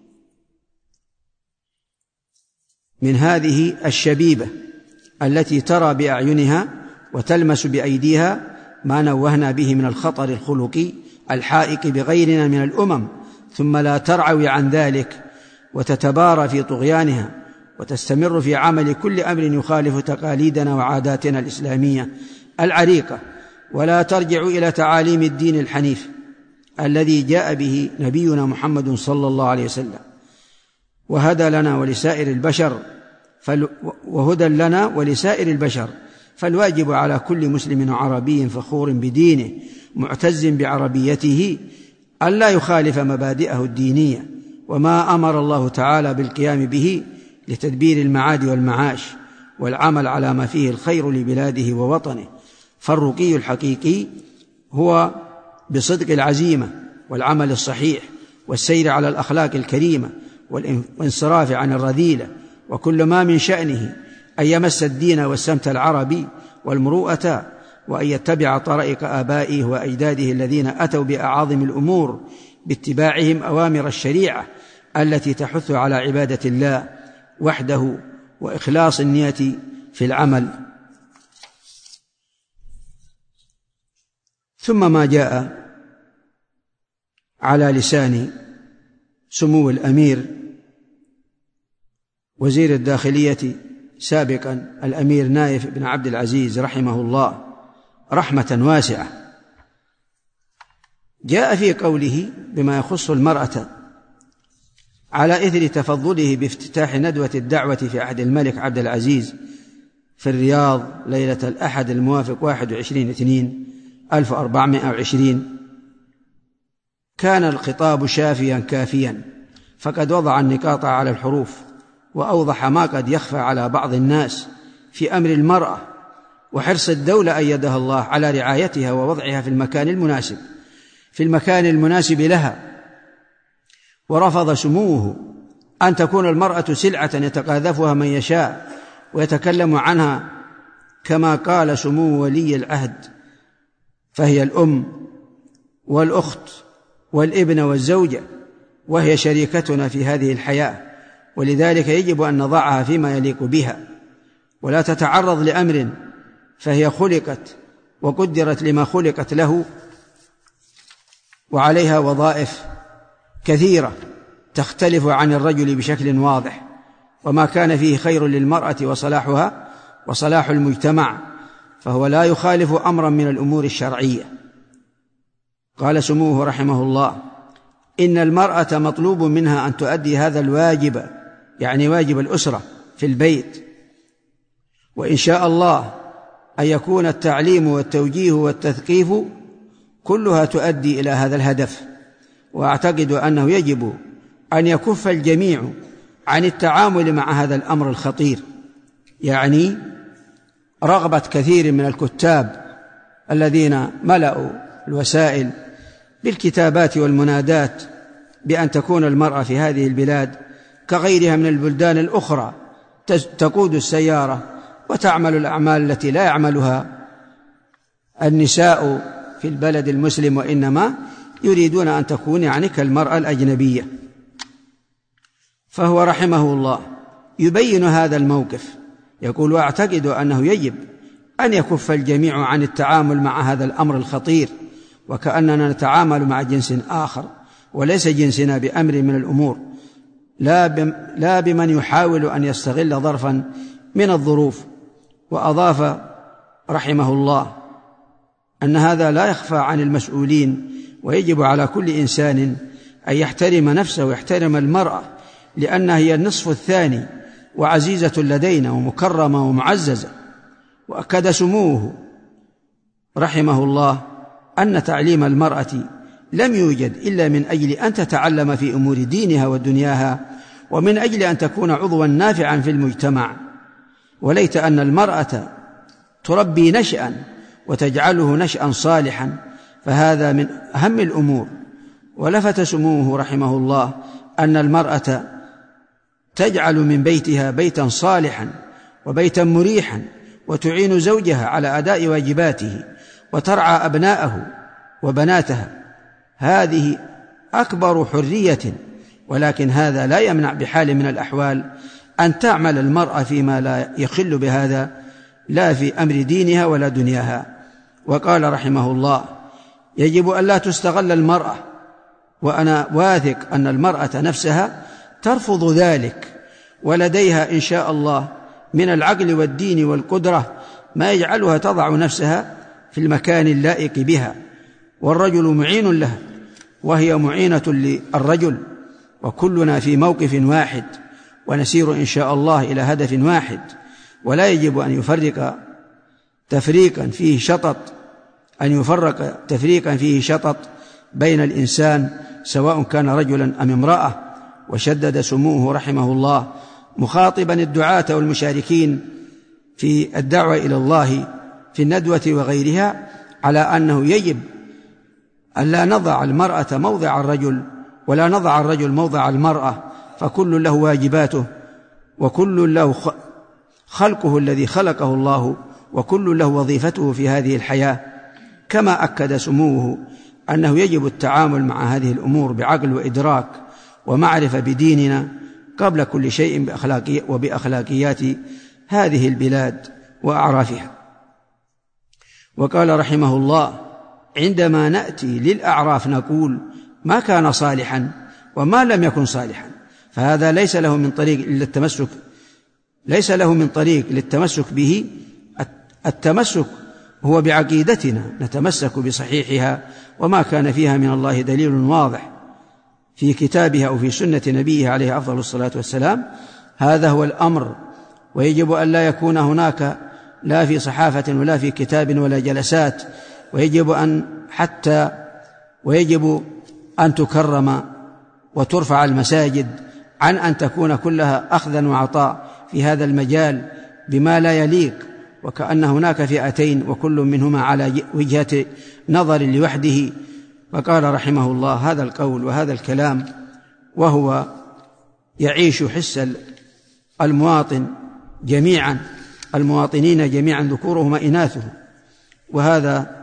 [SPEAKER 2] من هذه الشبيبة التي ترى بأعينها وتلمس بأيديها ما نوهنا به من الخطر الخلقي الحائك بغيرنا من الأمم، ثم لا ترعوي عن ذلك وتتبارى في طغيانها وتستمر في عمل كل أمر يخالف تقاليدنا وعاداتنا الإسلامية العريقة، ولا ترجع إلى تعاليم الدين الحنيف الذي جاء به نبينا محمد صلى الله عليه وسلم، وهدى لنا ولسائر البشر فال... وهدى لنا ولسائر البشر فالواجب على كل مسلم عربي فخور بدينه معتز بعربيته ألا يخالف مبادئه الدينية وما أمر الله تعالى بالقيام به لتدبير المعاد والمعاش والعمل على ما فيه الخير لبلاده ووطنه. فالرقي الحقيقي هو بصدق العزيمة والعمل الصحيح والسير على الأخلاق الكريمة والانصراف عن الرذيلة، وكل ما من شأنه أن يمس الدين والسمت العربي والمروءة، وأن يتبع طريق آبائه وأجداده الذين أتوا بأعاظم الأمور باتباعهم أوامر الشريعة التي تحث على عبادة الله وحده وإخلاص النية في العمل. ثم ما جاء على لسان سمو الأمير وزير الداخلية سابقا الأمير نايف بن عبد العزيز رحمه الله رحمة واسعة، جاء في قوله بما يخص المرأة على إثر تفضله بافتتاح ندوة الدعوة في عهد الملك عبد العزيز في الرياض ليلة الأحد الموافق واحد وعشرين اثنين ألف وأربعمائة وعشرين: كان الخطاب شافيا كافيا، فقد وضع النقاط على الحروف وأوضح ما قد يخفى على بعض الناس في أمر المرأة وحرص الدولة أيدها الله على رعايتها ووضعها في المكان المناسب في المكان المناسب لها. ورفض سموه أن تكون المرأة سلعة يتقاذفها من يشاء ويتكلم عنها، كما قال سمو ولي العهد: فهي الأم والأخت والابن والزوجة، وهي شريكتنا في هذه الحياة، ولذلك يجب أن نضعها فيما يليق بها ولا تتعرض لأمر، فهي خلقت وقدرت لما خلقت له، وعليها وظائف كثيرة تختلف عن الرجل بشكل واضح، وما كان فيه خير للمرأة وصلاحها وصلاح المجتمع فهو لا يخالف أمرا من الأمور الشرعية. قال سموه رحمه الله: إن المرأة مطلوب منها أن تؤدي هذا الواجب، يعني واجب الأسرة في البيت، وإن شاء الله أن يكون التعليم والتوجيه والتثقيف كلها تؤدي إلى هذا الهدف. وأعتقد أنه يجب أن يكف الجميع عن التعامل مع هذا الأمر الخطير، يعني رغبة كثير من الكتاب الذين ملأوا الوسائل بالكتابات والمنادات بأن تكون المرأة في هذه البلاد كغيرها من البلدان الأخرى تقود السيارة وتعمل الأعمال التي لا يعملها النساء في البلد المسلم، وإنما يريدون أن تكون يعني كالمرأة الأجنبية. فهو رحمه الله يبين هذا الموقف يقول: وأعتقد أنه يجب أن يكف الجميع عن التعامل مع هذا الأمر الخطير، وكأننا نتعامل مع جنس آخر وليس جنسنا بأمر من الأمور، لا بمن يحاول أن يستغل ظرفا من الظروف. وأضاف رحمه الله أن هذا لا يخفى عن المسؤولين، ويجب على كل إنسان أن يحترم نفسه ويحترم المرأة، لأنها هي النصف الثاني وعزيزة لدينا ومكرمة ومعززة. وأكد سموه رحمه الله أن تعليم المرأة لم يوجد إلا من أجل أن تتعلم في أمور دينها ودنياها، ومن أجل أن تكون عضوا نافعا في المجتمع. وليت أن المرأة تربي نشأ وتجعله نشأ صالحا، فهذا من أهم الأمور. ولفت سموه رحمه الله أن المرأة تجعل من بيتها بيتا صالحا وبيتا مريحا، وتعين زوجها على أداء واجباته، وترعى أبناءه وبناتها. هذه أكبر حرية، ولكن هذا لا يمنع بحال من الأحوال أن تعمل المرأة فيما لا يخل بهذا، لا في أمر دينها ولا دنياها. وقال رحمه الله: يجب أن لا تستغل المرأة، وأنا واثق أن المرأة نفسها ترفض ذلك، ولديها إن شاء الله من العقل والدين والقدرة ما يجعلها تضع نفسها في المكان اللائق بها، والرجل معين لها وهي معينة للرجل، وكلنا في موقف واحد، ونسير إن شاء الله إلى هدف واحد. ولا يجب أن يفرق تفريقا فيه شطط أن يفرق تفريقا فيه شطط بين الإنسان سواء كان رجلا أم امرأة. وشدد سموه رحمه الله مخاطبا الدعاة والمشاركين في الدعوة إلى الله في الندوة وغيرها على أنه يجب أن لا نضع المرأة موضع الرجل ولا نضع الرجل موضع المرأة، فكل له واجباته، وكل له خلقه الذي خلقه الله، وكل له وظيفته في هذه الحياة. كما أكد سموه أنه يجب التعامل مع هذه الأمور بعقل وإدراك ومعرفة بديننا قبل كل شيء بأخلاقي وبأخلاقيات هذه البلاد وأعرافها. وقال رحمه الله: عندما نأتي للأعراف نقول ما كان صالحا وما لم يكن صالحا، فهذا ليس له من طريق إلا التمسك ليس له من طريق للتمسك به. التمسك هو بعقيدتنا، نتمسك بصحيحها وما كان فيها من الله دليل واضح في كتابها أو في سنة نبيه عليه أفضل الصلاة والسلام. هذا هو الأمر، ويجب أن لا يكون هناك لا في صحافة ولا في كتاب ولا جلسات، ويجب أن حتى ويجب أن تكرم وترفع المساجد عن أن تكون كلها أخذا وعطاء في هذا المجال بما لا يليق، وكأن هناك فئتين وكل منهما على وجهة نظر لوحده. وقال رحمه الله هذا القول وهذا الكلام وهو يعيش حس المواطن جميعا، المواطنين جميعا ذكورهم وإناثهم، وهذا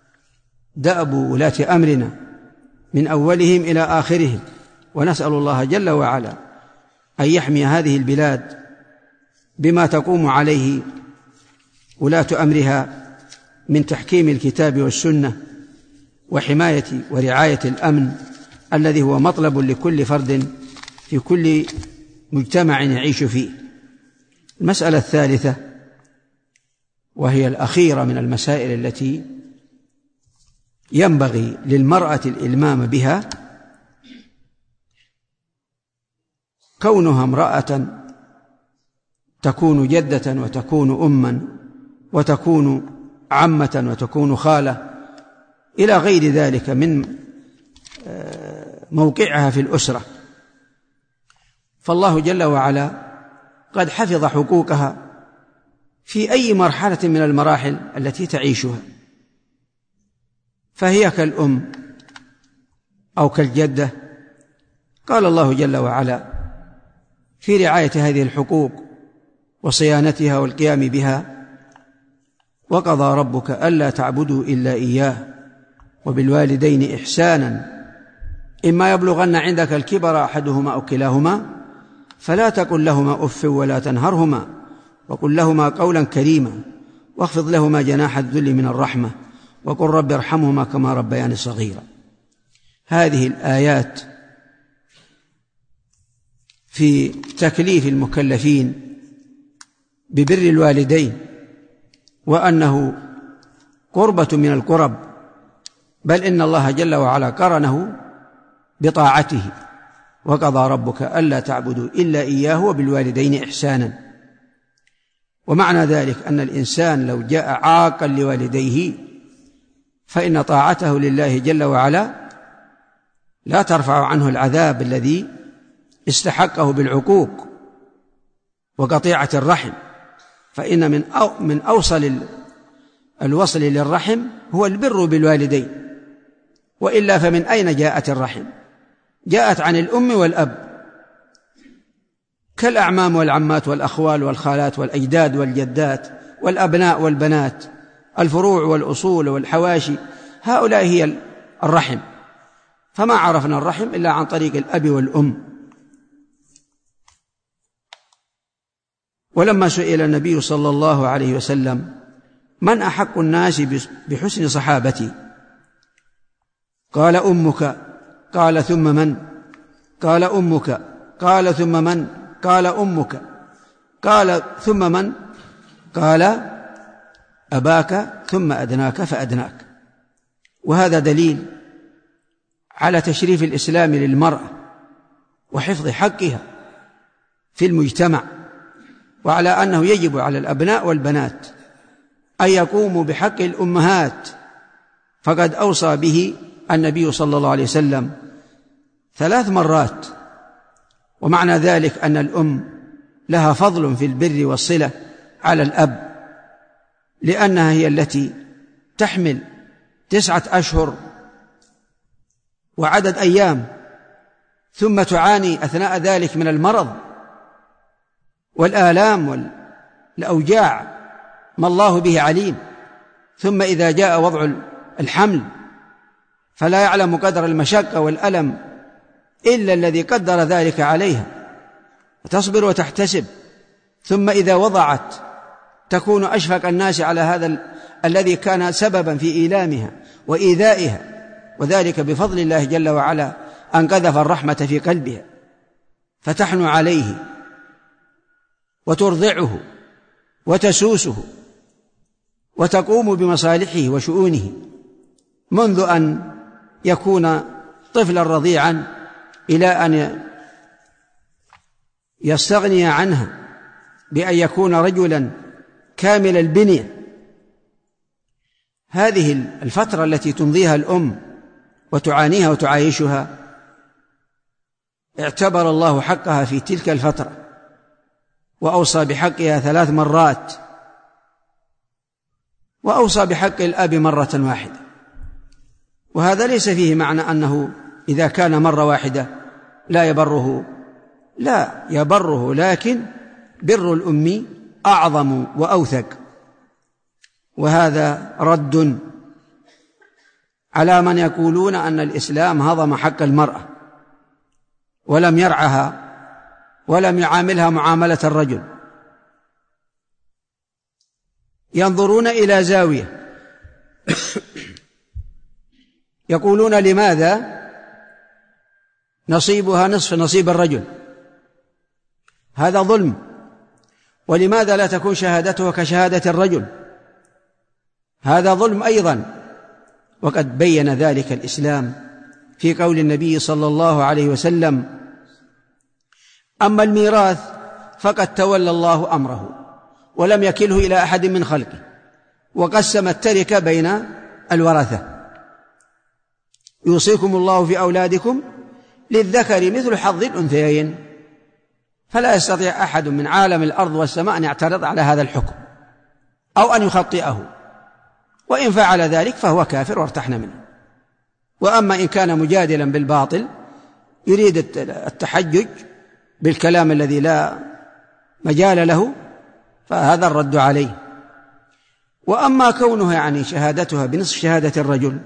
[SPEAKER 2] دأب ولاة أمرنا من أولهم إلى آخرهم. ونسأل الله جل وعلا أن يحمي هذه البلاد بما تقوم عليه ولاة أمرها من تحكيم الكتاب والسنة وحماية ورعاية الأمن الذي هو مطلب لكل فرد في كل مجتمع يعيش فيه. المسألة الثالثة وهي الأخيرة من المسائل التي ينبغي للمرأة الإلمام بها، كونها امرأة تكون جدة وتكون أما وتكون عمة وتكون خالة إلى غير ذلك من موقعها في الأسرة. فالله جل وعلا قد حفظ حقوقها في أي مرحلة من المراحل التي تعيشها، فهي كالأم أو كالجدة. قال الله جل وعلا في رعاية هذه الحقوق وصيانتها والقيام بها: وقضى ربك ألا تعبدوا إلا إياه وبالوالدين إحسانا إما يبلغن عندك الكبر أحدهما أو كلاهما فلا تقل لهما أف ولا تنهرهما وقل لهما قولا كريما واخفض لهما جناح الذل من الرحمة وقل رب ارحمهما كما ربياني صغيرا. هذه الآيات في تكليف المكلفين ببر الوالدين، وأنه قربة من القرب، بل إن الله جل وعلا قرنه بطاعته، وقضى ربك ألا تعبدوا إلا إياه وبالوالدين إحسانا. ومعنى ذلك أن الإنسان لو جاء عاقا لوالديه فإن طاعته لله جل وعلا لا ترفع عنه العذاب الذي استحقه بالعقوق وقطيعة الرحم، فإن من أو من أوصل الوصل للرحم هو البر بالوالدين، وإلا فمن أين جاءت الرحم؟ جاءت عن الأم والأب، كالأعمام والعمات والأخوال والخالات والأجداد والجدات والأبناء والبنات، الفروع والأصول والحواشي، هؤلاء هي الرحم. فما عرفنا الرحم إلا عن طريق الأب والأم. ولما سئل النبي صلى الله عليه وسلم من أحق الناس بحسن صحابتي، قال أمك، قال ثم من؟ قال أمك، قال ثم من؟ قال أمك، قال ثم من؟ قال أباك ثم أدناك فأدناك. وهذا دليل على تشريف الإسلام للمرأة وحفظ حقها في المجتمع، وعلى أنه يجب على الأبناء والبنات أن يقوموا بحق الأمهات، فقد أوصى به النبي صلى الله عليه وسلم ثلاث مرات. ومعنى ذلك أن الأم لها فضل في البر والصلة على الأب، لأنها هي التي تحمل تسعة أشهر وعدد أيام، ثم تعاني أثناء ذلك من المرض والآلام والأوجاع ما الله به عليم، ثم إذا جاء وضع الحمل فلا يعلم قدر المشقة والألم إلا الذي قدر ذلك عليها، تصبر وتحتسب، ثم إذا وضعت تكون أشفق الناس على هذا ال... الذي كان سببا في إيلامها وإيذائها، وذلك بفضل الله جل وعلا أن قذف الرحمة في قلبها، فتحن عليه وترضعه وتسوسه وتقوم بمصالحه وشؤونه منذ أن يكون طفلا رضيعا إلى أن يستغني عنها بأن يكون رجلا كامل البنية. هذه الفترة التي تمضيها الأم وتعانيها وتعايشها اعتبر الله حقها في تلك الفترة، وأوصى بحقها ثلاث مرات، وأوصى بحق الأب مرة واحدة. وهذا ليس فيه معنى أنه إذا كان مرة واحدة لا يبره، لا يبره، لكن بر الأم أعظم وأوثق. وهذا رد على من يقولون أن الإسلام هضم حق المرأة ولم يرعها ولم يعاملها معاملة الرجل. ينظرون إلى زاوية يقولون لماذا نصيبها نصف نصيب الرجل؟ هذا ظلم. ولماذا لا تكون شهادتها كشهادة الرجل؟ هذا ظلم أيضا. وقد بين ذلك الإسلام في قول النبي صلى الله عليه وسلم: أما الميراث فقد تولى الله أمره ولم يكله إلى أحد من خلقه، وقسم التركة بين الورثة. يوصيكم الله في أولادكم للذكر مثل حظ الأنثيين. فلا يستطيع أحد من عالم الأرض والسماء أن يعترض على هذا الحكم أو أن يخطئه، وإن فعل ذلك فهو كافر وارتحنا منه. وأما إن كان مجادلا بالباطل يريد التحجج بالكلام الذي لا مجال له، فهذا الرد عليه. وأما كونه يعني شهادتها بنصف شهادة الرجل،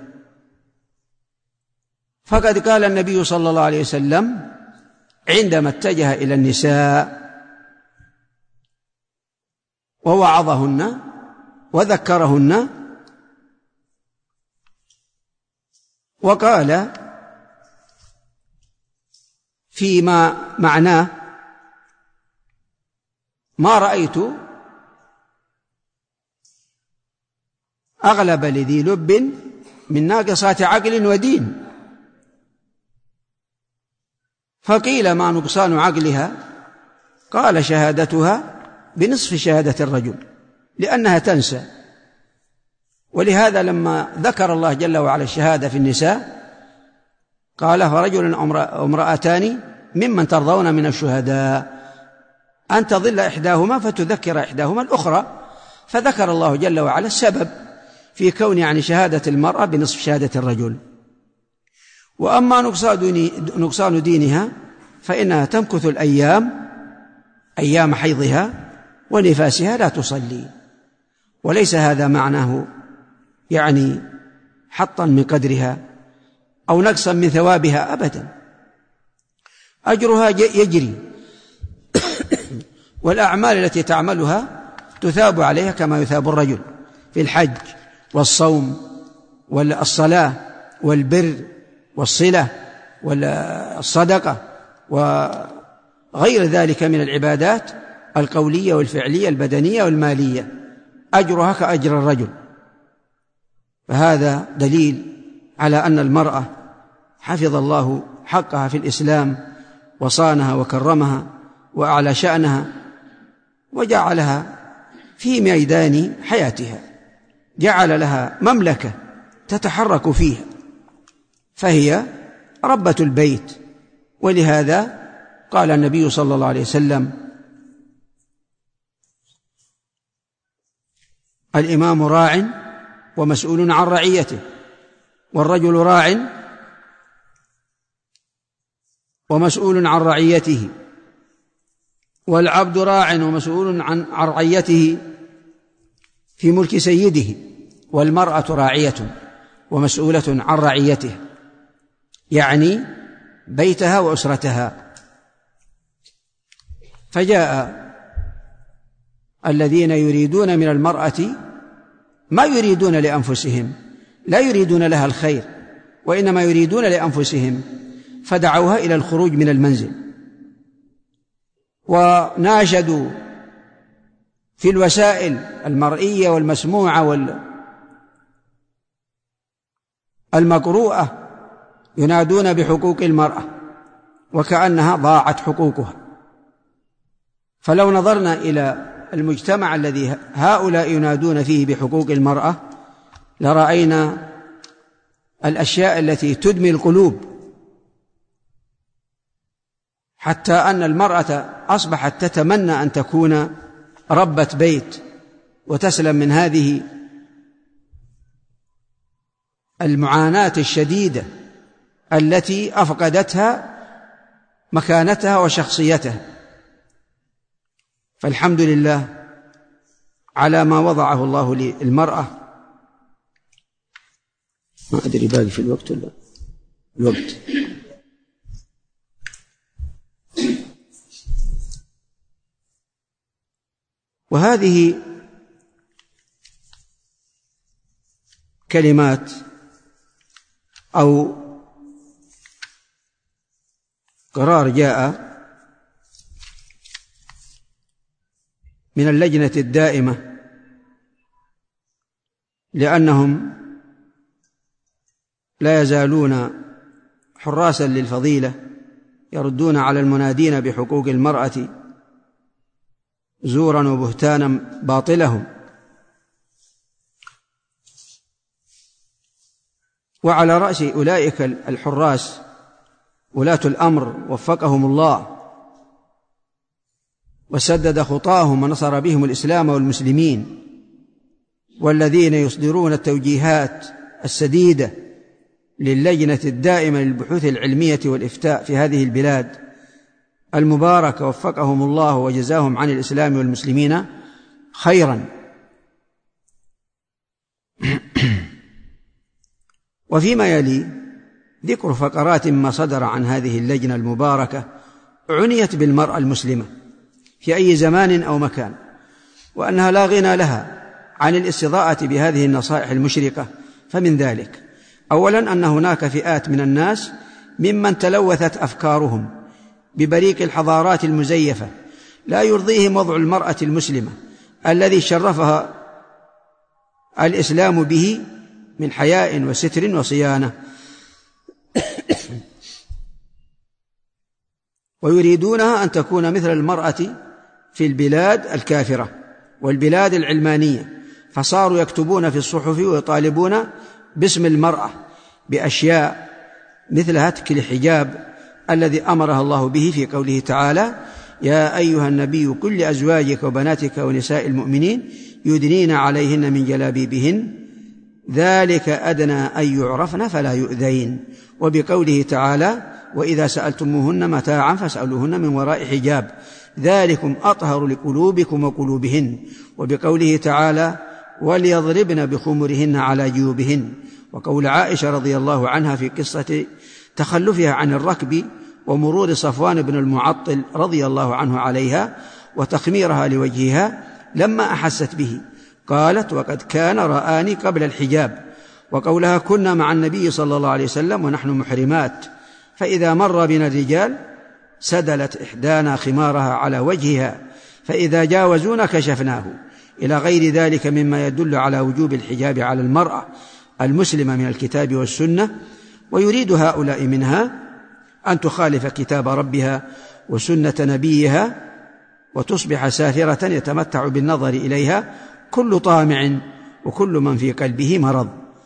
[SPEAKER 2] فقد قال النبي صلى الله عليه وسلم عندما اتجه إلى النساء: ووعظهن وذكرهن، وقال فيما معناه: ما رأيت أغلب لذي لب من ناقصات عقل ودين. فقيل: ما نقصان عقلها؟ قال: شهادتها بنصف شهادة الرجل، لأنها تنسى. ولهذا لما ذكر الله جل وعلا الشهادة في النساء قال: فرجل امرأتان ممن ترضون من الشهداء أن تضل إحداهما فتذكر إحداهما الأخرى، فذكر الله جل وعلا السبب في كون يعني شهادة المرأة بنصف شهادة الرجل. وأما نقصان دينها فإنها تمكث الأيام أيام حيضها ونفاسها لا تصلي، وليس هذا معناه يعني حطا من قدرها أو نقصا من ثوابها أبدا، أجرها يجري والأعمال التي تعملها تثاب عليها كما يثاب الرجل في الحج والصوم والصلاة والبر والصلة والصدقة وغير ذلك من العبادات القولية والفعلية البدنية والمالية، أجرها كأجر الرجل. فهذا دليل على أن المرأة حفظ الله حقها في الإسلام وصانها وكرمها وأعلى شأنها وجعلها في ميدان حياتها، جعل لها مملكة تتحرك فيها، فهي ربة البيت. ولهذا قال النبي صلى الله عليه وسلم: الإمام راع ومسؤول عن رعيته، والرجل راع ومسؤول عن رعيته، والعبد راع ومسؤول عن رعيته في ملك سيده، والمرأة راعية ومسؤولة عن رعيته، يعني بيتها وأسرتها. فجاء الذين يريدون من المرأة ما يريدون لأنفسهم، لا يريدون لها الخير وإنما يريدون لأنفسهم، فدعوها إلى الخروج من المنزل، وناشدوا في الوسائل المرئية والمسموعة والمقروءة ينادون بحقوق المرأة وكأنها ضاعت حقوقها. فلو نظرنا إلى المجتمع الذي هؤلاء ينادون فيه بحقوق المرأة لرأينا الأشياء التي تدمي القلوب، حتى أن المرأة أصبحت تتمنى أن تكون ربة بيت وتسلم من هذه المعاناة الشديدة التي أفقدتها مكانتها وشخصيتها. فالحمد لله على ما وضعه الله للمرأة. ما أدري باقي في الوقت ولا الوقت. وهذه كلمات أو قرار جاء من اللجنة الدائمة، لأنهم لا يزالون حراسا للفضيلة يردون على المنادين بحقوق المرأة زورا وبهتانا باطلهم. وعلى رأس أولئك الحراس ولاة الأمر وفقهم الله وسدد خطاهم ونصر بهم الإسلام والمسلمين، والذين يصدرون التوجيهات السديدة للجنة الدائمة للبحوث العلمية والإفتاء في هذه البلاد المباركة، وفقهم الله وجزاهم عن الإسلام والمسلمين خيرا. وفيما يلي ذكر فقرات ما صدر عن هذه اللجنة المباركة عنيت بالمرأة المسلمة في أي زمان أو مكان، وأنها لا غنى لها عن الاستضاءة بهذه النصائح المشرقة. فمن ذلك أولا أن هناك فئات من الناس ممن تلوثت أفكارهم ببريق الحضارات المزيفة لا يرضيهم وضع المرأة المسلمة الذي شرفها الإسلام به من حياء وستر وصيانة، ويريدونها أن تكون مثل المرأة في البلاد الكافرة والبلاد العلمانية، فصاروا يكتبون في الصحف ويطالبون باسم المرأة بأشياء مثل هتك الحجاب الذي أمرها الله به في قوله تعالى: يا أيها النبي قل لأزواجك وبناتك ونساء المؤمنين يدنين عليهن من جلابيبهن ذلك أدنى أن يعرفن فلا يؤذين، وبقوله تعالى: وإذا سألتموهن متاعا فاسألوهن من وراء حجاب ذلكم أطهر لقلوبكم وقلوبهن، وبقوله تعالى: وليضربن بخمرهن على جيوبهن، وقول عائشة رضي الله عنها في قصة تخلفها عن الركب ومرور صفوان بن المعطل رضي الله عنه عليها وتخميرها لوجهها لما أحست به، قالت: وقد كان رآني قبل الحجاب. وقولها: كنا مع النبي صلى الله عليه وسلم ونحن محرمات فإذا مر بنا الرجال سدلت إحدانا خمارها على وجهها فإذا جاوزونا كشفناه، إلى غير ذلك مما يدل على وجوب الحجاب على المرأة المسلمة من الكتاب والسنة. ويريد هؤلاء منها أن تخالف كتاب ربها وسنة نبيها وتصبح سافرة يتمتع بالنظر إليها كل طامع وكل من في قلبه مرض.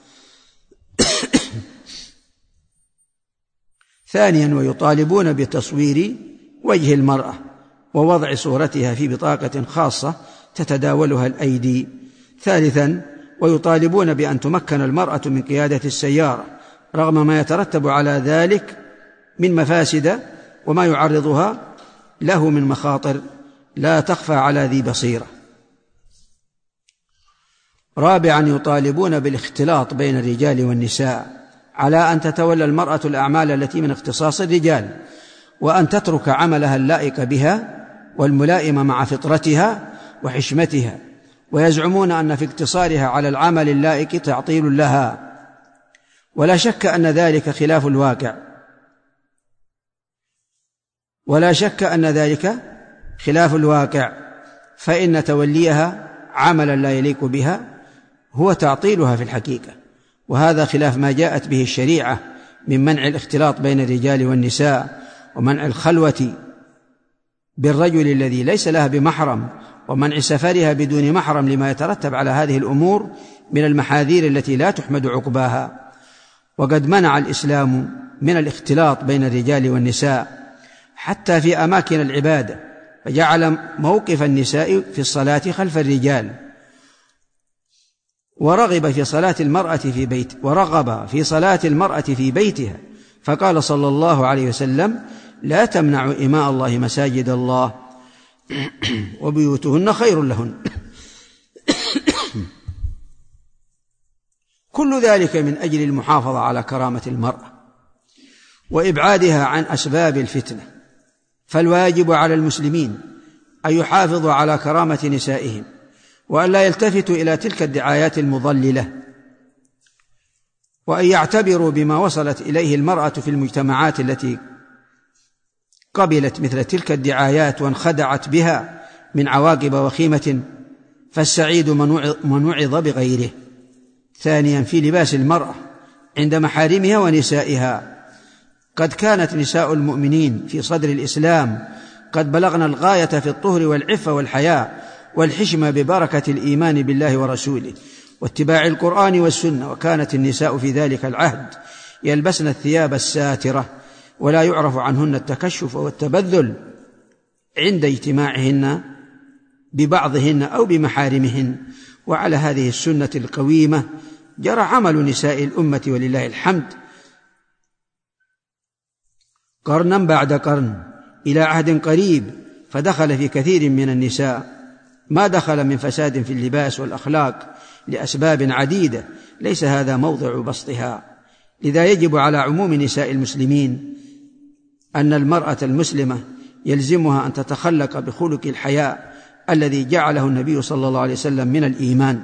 [SPEAKER 2] ثانيا ويطالبون بتصوير وجه المرأة ووضع صورتها في بطاقة خاصة تتداولها الأيدي. ثالثا ويطالبون بأن تمكن المرأة من قيادة السيارة رغم ما يترتب على ذلك من مفاسد وما يعرضها له من مخاطر لا تخفى على ذي بصيرة. رابعا يطالبون بالاختلاط بين الرجال والنساء على أن تتولى المرأة الأعمال التي من اختصاص الرجال وأن تترك عملها اللائق بها والملائم مع فطرتها وحشمتها، ويزعمون أن في اقتصارها على العمل اللائق تعطيل لها، ولا شك أن ذلك خلاف الواقع ولا شك أن ذلك خلاف الواقع فإن توليها عملا لا يليق بها هو تعطيلها في الحقيقة، وهذا خلاف ما جاءت به الشريعة من منع الاختلاط بين الرجال والنساء ومنع الخلوة بالرجل الذي ليس لها بمحرم ومنع سفرها بدون محرم لما يترتب على هذه الأمور من المحاذير التي لا تحمد عقباها. وقد منع الإسلام من الاختلاط بين الرجال والنساء حتى في أماكن العبادة، فجعل موقف النساء في الصلاة خلف الرجال، ورغب في صلاة المرأة في بيت ورغب في صلاة المرأة في بيتها، فقال صلى الله عليه وسلم: لا تمنعوا إماء الله مساجد الله وبيوتهن خير لهن. كل ذلك من أجل المحافظة على كرامة المرأة وإبعادها عن أسباب الفتنة، فالواجب على المسلمين أن يحافظوا على كرامة نسائهم وأن لا يلتفتوا إلى تلك الدعايات المضللة، وأن يعتبروا بما وصلت إليه المرأة في المجتمعات التي قبلت مثل تلك الدعايات وانخدعت بها من عواقب وخيمة، فالسعيد من وعظ بغيره. ثانيا في لباس المرأة عند محارمها ونسائها، قد كانت نساء المؤمنين في صدر الإسلام قد بلغنا الغاية في الطهر والعفة والحياء والحشمة ببركة الإيمان بالله ورسوله واتباع القرآن والسنة، وكانت النساء في ذلك العهد يلبسن الثياب الساترة ولا يعرف عنهن التكشف والتبذل عند اجتماعهن ببعضهن أو بمحارمهن. وعلى هذه السنة القويمة جرى عمل نساء الأمة ولله الحمد قرنا بعد قرن إلى عهد قريب، فدخل في كثير من النساء ما دخل من فساد في اللباس والأخلاق لأسباب عديدة ليس هذا موضع بسطها. لذا يجب على عموم نساء المسلمين أن المرأة المسلمة يلزمها أن تتخلق بخلق الحياء الذي جعله النبي صلى الله عليه وسلم من الإيمان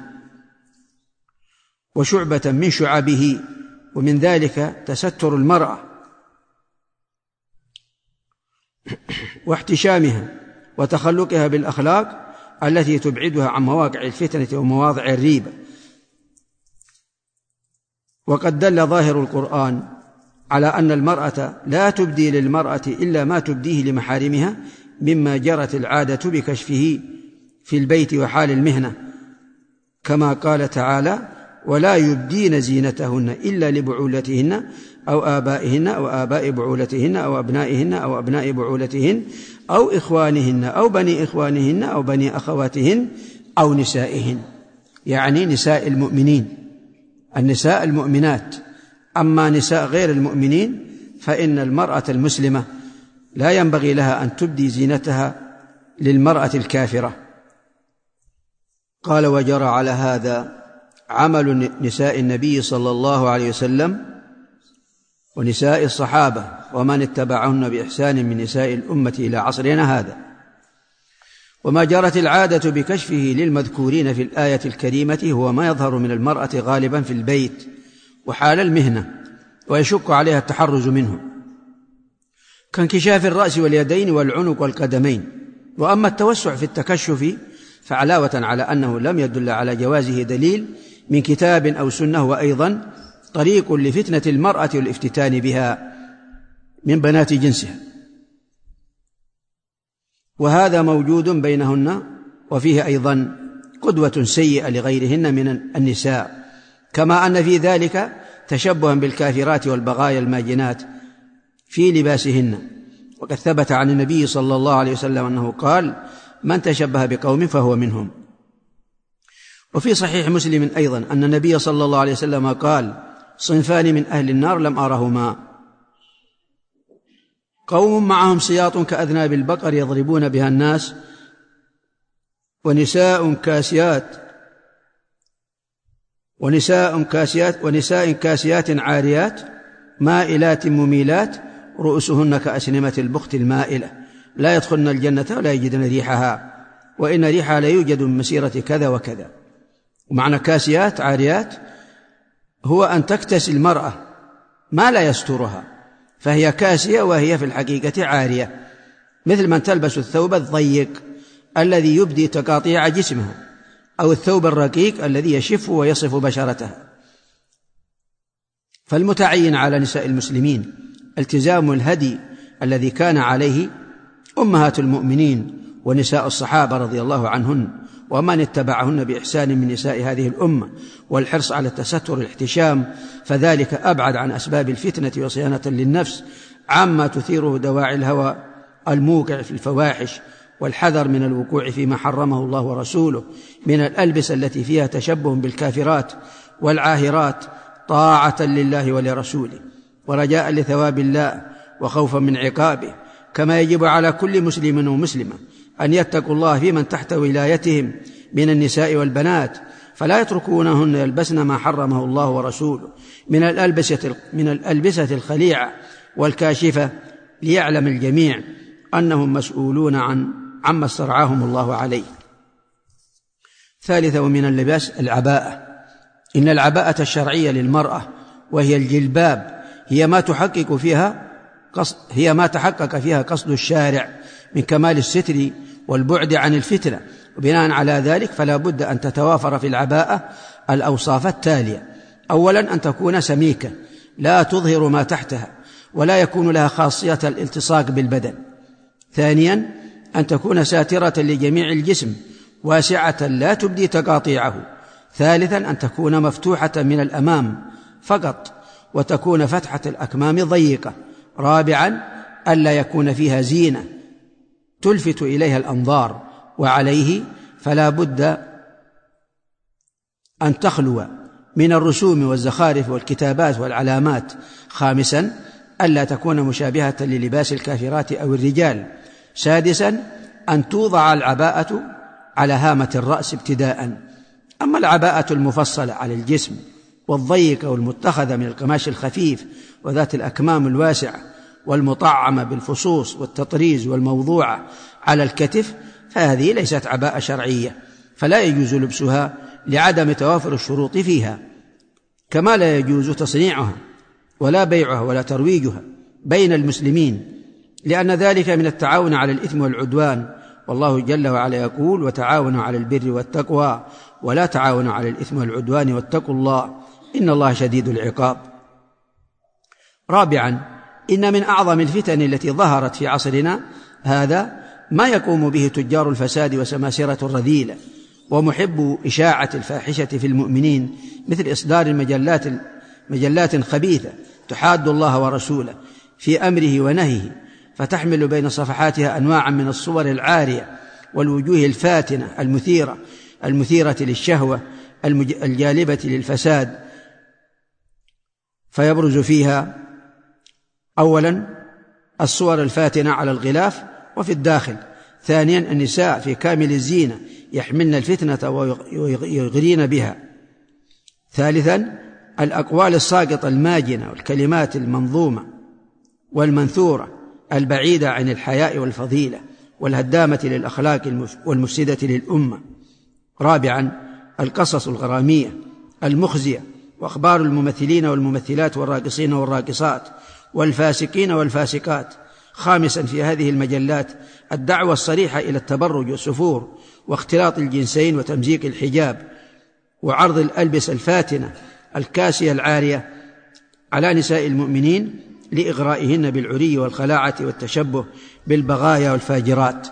[SPEAKER 2] وشعبة من شعبه، ومن ذلك تستر المرأة واحتشامها وتخلقها بالأخلاق التي تبعدها عن مواقع الفتنة ومواضع الريبة. وقد دل ظاهر القرآن على أن المرأة لا تبدي للمرأة إلا ما تبديه لمحارمها مما جرت العادة بكشفه في البيت وحال المهنة، كما قال تعالى: ولا يبدين زينتهن إلا لبعولتهن أو آبائهن أو آباء بعولتهن أو أبنائهن أو أبناء بعولتهن أو إخوانهن أو بني إخوانهن أو بني أخواتهن أو نسائهن، يعني نساء المؤمنين، النساء المؤمنات. أما نساء غير المؤمنين فإن المرأة المسلمة لا ينبغي لها أن تبدي زينتها للمرأة الكافرة. قال: وجرى على هذا عمل نساء النبي صلى الله عليه وسلم ونساء الصحابة ومن اتبعهن بإحسان من نساء الأمة إلى عصرنا هذا. وما جرت العادة بكشفه للمذكورين في الآية الكريمة هو ما يظهر من المرأة غالبا في البيت وحال المهنة ويشق عليها التحرز منه، كانكشاف الرأس واليدين والعنق والقدمين. وأما التوسع في التكشف فعلاوة على أنه لم يدل على جوازه دليل من كتاب أو سنة، وأيضا طريق لفتنة المرأة والافتتان بها من بنات جنسها، وهذا موجود بينهن، وفيه أيضا قدوة سيئة لغيرهن من النساء، كما أن في ذلك تشبها بالكافرات والبغايا الماجنات في لباسهن. وقد ثبت عن النبي صلى الله عليه وسلم أنه قال: من تشبه بقوم فهو منهم. وفي صحيح مسلم أيضا أن النبي صلى الله عليه وسلم قال: صنفان من أهل النار لم أرهما: قوم معهم سياط كأذناب البقر يضربون بها الناس، ونساء كاسيات ونساء كاسيات ونساء كاسيات عاريات مائلات مميلات رؤوسهن كأسنمة البخت المائلة لا يدخلن الجنة ولا يجدن ريحها، وإن ريحها لا يوجد من مسيرة كذا وكذا. ومعنى كاسيات عاريات هو أن تكتسي المرأة ما لا يسترها، فهي كاسية وهي في الحقيقة عارية، مثل من تلبس الثوب الضيق الذي يبدي تقاطيع جسمها، أو الثوب الرقيق الذي يشف ويصف بشرتها. فالمتعين على نساء المسلمين التزام الهدي الذي كان عليه أمهات المؤمنين ونساء الصحابة رضي الله عنهن ومن اتبعهن بإحسان من نساء هذه الأمة، والحرص على التستر والاحتشام، فذلك أبعد عن أسباب الفتنة وصيانة للنفس عما تثيره دواعي الهوى الموقع في الفواحش، والحذر من الوقوع فيما حرمه الله ورسوله من الألبسة التي فيها تشبه بالكافرات والعاهرات، طاعة لله ولرسوله ورجاء لثواب الله وخوفا من عقابه. كما يجب على كل مسلم ومسلمة أن يتقوا الله في من تحت ولايتهم من النساء والبنات، فلا يتركونهن يلبسن ما حرمه الله ورسوله من الألبسة, من الألبسة الخليعة والكاشفة، ليعلم الجميع أنهم مسؤولون عن عما استرعاهم الله عليه. ثالثا، ومن اللباس العباءة. إن العباءة الشرعية للمرأة وهي الجلباب هي ما تحقق فيها هي ما تحقق فيها قصد الشارع من كمال الستر والبعد عن الفتنة، وبناء على ذلك فلا بد أن تتوافر في العباءة الأوصاف التالية: أولا، أن تكون سميكة لا تظهر ما تحتها ولا يكون لها خاصية الالتصاق بالبدن. ثانيا، أن تكون ساترة لجميع الجسم واسعة لا تبدي تقاطيعه. ثالثا، أن تكون مفتوحة من الأمام فقط وتكون فتحة الأكمام ضيقة. رابعا، ألا يكون فيها زينة تلفت إليها الأنظار، وعليه فلا بد أن تخلو من الرسوم والزخارف والكتابات والعلامات. خامسا، ألا تكون مشابهة للباس الكافرات أو الرجال. سادسا، أن توضع العباءة على هامة الرأس ابتداء. أما العباءة المفصلة على الجسم والضيقة والمتخذة من القماش الخفيف وذات الأكمام الواسعة والمطعمة بالفصوص والتطريز والموضوعة على الكتف فهذه ليست عباءة شرعية، فلا يجوز لبسها لعدم توافر الشروط فيها، كما لا يجوز تصنيعها ولا بيعها ولا ترويجها بين المسلمين، لأن ذلك من التعاون على الإثم والعدوان، والله جل وعلا يقول: وتعاونوا على البر والتقوى ولا تعاونوا على الإثم والعدوان واتقوا الله إن الله شديد العقاب. رابعا، إن من أعظم الفتن التي ظهرت في عصرنا هذا ما يقوم به تجار الفساد وسماسرة الرذيلة ومحب إشاعة الفاحشة في المؤمنين، مثل إصدار المجلات مجلات خبيثة تحاد الله ورسوله في أمره ونهيه، فتحمل بين صفحاتها أنواعا من الصور العارية والوجوه الفاتنة المثيرة المثيرة للشهوة الجالبة للفساد، فيبرز فيها أولا الصور الفاتنة على الغلاف وفي الداخل، ثانيا النساء في كامل الزينة يحملن الفتنة ويغرين بها، ثالثا الأقوال الساقطة الماجنة والكلمات المنظومة والمنثورة البعيدة عن الحياء والفضيلة والهدامة للأخلاق والمفسدة للأمة. رابعا القصص الغرامية المخزية وأخبار الممثلين والممثلات والراقصين والراقصات والفاسقين والفاسقات. خامسا في هذه المجلات الدعوة الصريحة إلى التبرج والسفور واختلاط الجنسين وتمزيق الحجاب وعرض الألبسة الفاتنة الكاسية العارية على نساء المؤمنين لإغرائهن بالعري والخلاعة والتشبه بالبغايا والفاجرات.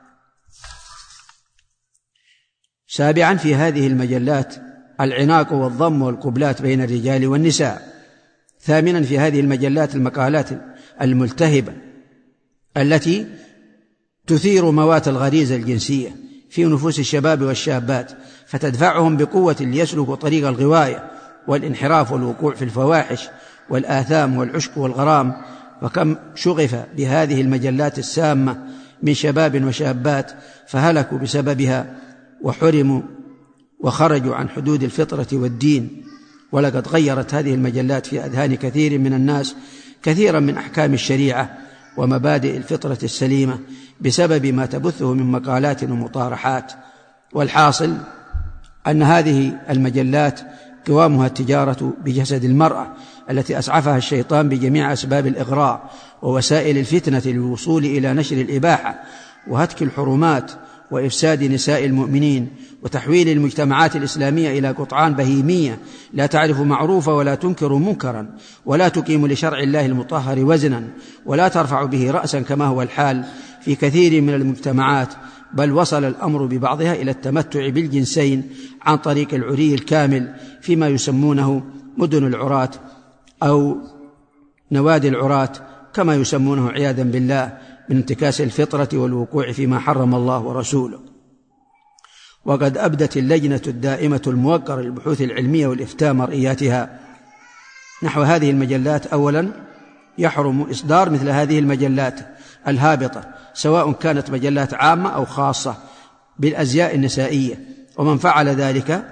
[SPEAKER 2] سابعا في هذه المجلات العناق والضم والقبلات بين الرجال والنساء. ثامنا في هذه المجلات المقالات الملتهبة التي تثير موات الغريزة الجنسية في نفوس الشباب والشابات، فتدفعهم بقوة ليسلكوا طريق الغواية والانحراف والوقوع في الفواحش والآثام والعشق والغرام. وكم شغف بهذه المجلات السامة من شباب وشابات فهلكوا بسببها وحرموا وخرجوا عن حدود الفطرة والدين. ولقد غيرت هذه المجلات في أذهان كثير من الناس كثيرا من أحكام الشريعة ومبادئ الفطرة السليمة بسبب ما تبثه من مقالات ومطارحات. والحاصل أن هذه المجلات قوامها التجارة بجسد المرأة التي أسعفها الشيطان بجميع أسباب الإغراء ووسائل الفتنة للوصول إلى نشر الإباحة وهتك الحرمات وإفساد نساء المؤمنين وتحويل المجتمعات الإسلامية إلى قطعان بهيمية لا تعرف معروفا ولا تنكر منكرا ولا تقيم لشرع الله المطهر وزنا ولا ترفع به رأسا كما هو الحال في كثير من المجتمعات، بل وصل الأمر ببعضها إلى التمتع بالجنسين عن طريق العري الكامل فيما يسمونه مدن العراة أو نوادي العراة كما يسمونه عياذا بالله، من انتكاس الفطرة والوقوع فيما حرم الله ورسوله. وقد أبدت اللجنة الدائمة الموقرة للبحوث العلمية والإفتاء مرئياتها نحو هذه المجلات. أولا يحرم إصدار مثل هذه المجلات الهابطة، سواء كانت مجلات عامة أو خاصة بالأزياء النسائية، ومن فعل ذلك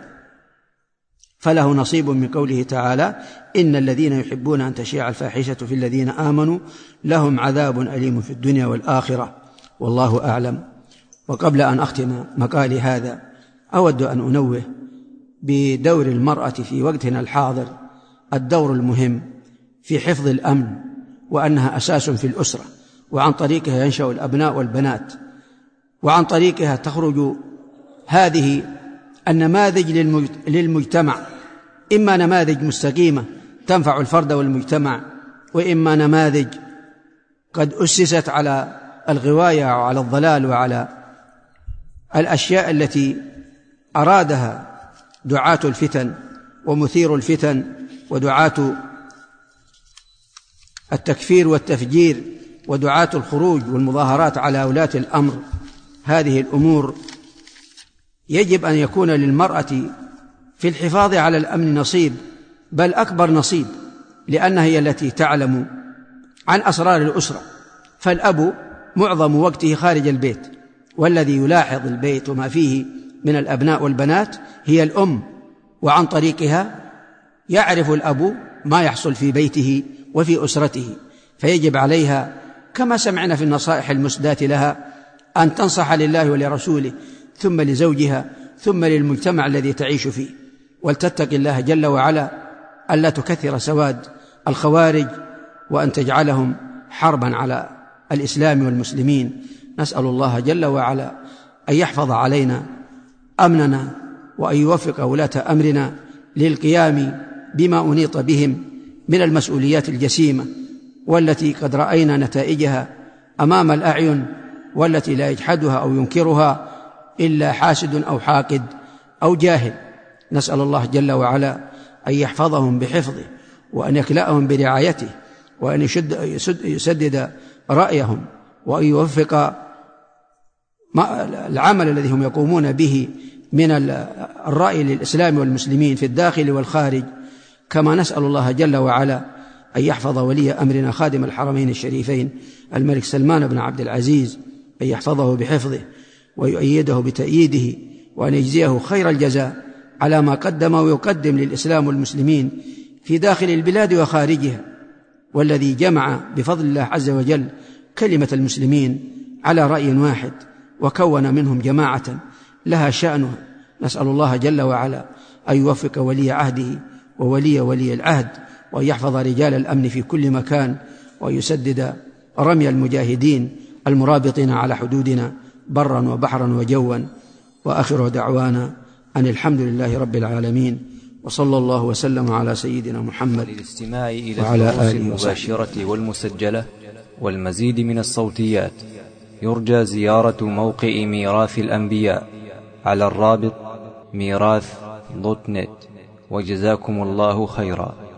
[SPEAKER 2] فله نصيب من قوله تعالى: إن الذين يحبون أن تشيع الفاحشة في الذين آمنوا لهم عذاب أليم في الدنيا والآخرة، والله أعلم. وقبل أن أختم مقالي هذا أود أن أنوه بدور المرأة في وقتنا الحاضر، الدور المهم في حفظ الأمن، وأنها أساس في الأسرة، وعن طريقها ينشأ الأبناء والبنات، وعن طريقها تخرج هذه النماذج للمجتمع، إما نماذج مستقيمة تنفع الفرد والمجتمع، وإما نماذج قد أسست على الغواية وعلى الضلال وعلى الأشياء التي أرادها دعاة الفتن ومثير الفتن ودعاة التكفير والتفجير ودعاة الخروج والمظاهرات على ولاة الأمر. هذه الأمور يجب أن يكون للمرأة في الحفاظ على الأمن نصيب، بل أكبر نصيب، لأنها هي التي تعلم عن أسرار الأسرة، فالأب معظم وقته خارج البيت، والذي يلاحظ البيت وما فيه من الأبناء والبنات هي الأم، وعن طريقها يعرف الأب ما يحصل في بيته وفي أسرته، فيجب عليها كما سمعنا في النصائح المسداة لها أن تنصح لله ولرسوله، ثم لزوجها، ثم للمجتمع الذي تعيش فيه، ولتتق الله جل وعلا ألا تكثر سواد الخوارج وأن تجعلهم حربا على الإسلام والمسلمين. نسأل الله جل وعلا أن يحفظ علينا أمننا، وأن يوفق ولاة أمرنا للقيام بما أنيط بهم من المسؤوليات الجسيمة، والتي قد رأينا نتائجها أمام الأعين، والتي لا يجحدها أو ينكرها إلا حاسد أو حاقد أو جاهل. نسأل الله جل وعلا أن يحفظهم بحفظه، وأن يكلأهم برعايته، وأن يشد يسدد رأيهم، وأن يوفق العمل الذي هم يقومون به من الرأي للإسلام والمسلمين في الداخل والخارج. كما نسأل الله جل وعلا أن يحفظ ولي أمرنا خادم الحرمين الشريفين الملك سلمان بن عبد العزيز، أن يحفظه بحفظه ويؤيده بتأييده، وأن يجزيه خير الجزاء على ما قدم ويقدم للإسلام والمسلمين في داخل البلاد وخارجها، والذي جمع بفضل الله عز وجل كلمة المسلمين على رأي واحد، وكون منهم جماعة لها شأنها. نسأل الله جل وعلا أن يوفق ولي عهده وولي ولي العهد، وأن يحفظ رجال الأمن في كل مكان، وأن يسدد رمي المجاهدين المرابطين على حدودنا برا وبحرا وجوا. وآخر دعوانا أن الحمد لله رب العالمين، وصلى الله وسلم على سيدنا محمد
[SPEAKER 1] للاستماع إلى
[SPEAKER 2] وعلى
[SPEAKER 1] الدروس
[SPEAKER 2] آله
[SPEAKER 1] المباشرة والمسجلة والمزيد من الصوتيات، يرجى زيارة موقع ميراث الأنبياء على الرابط ميراث دوت نت. وجزاكم الله خيرا.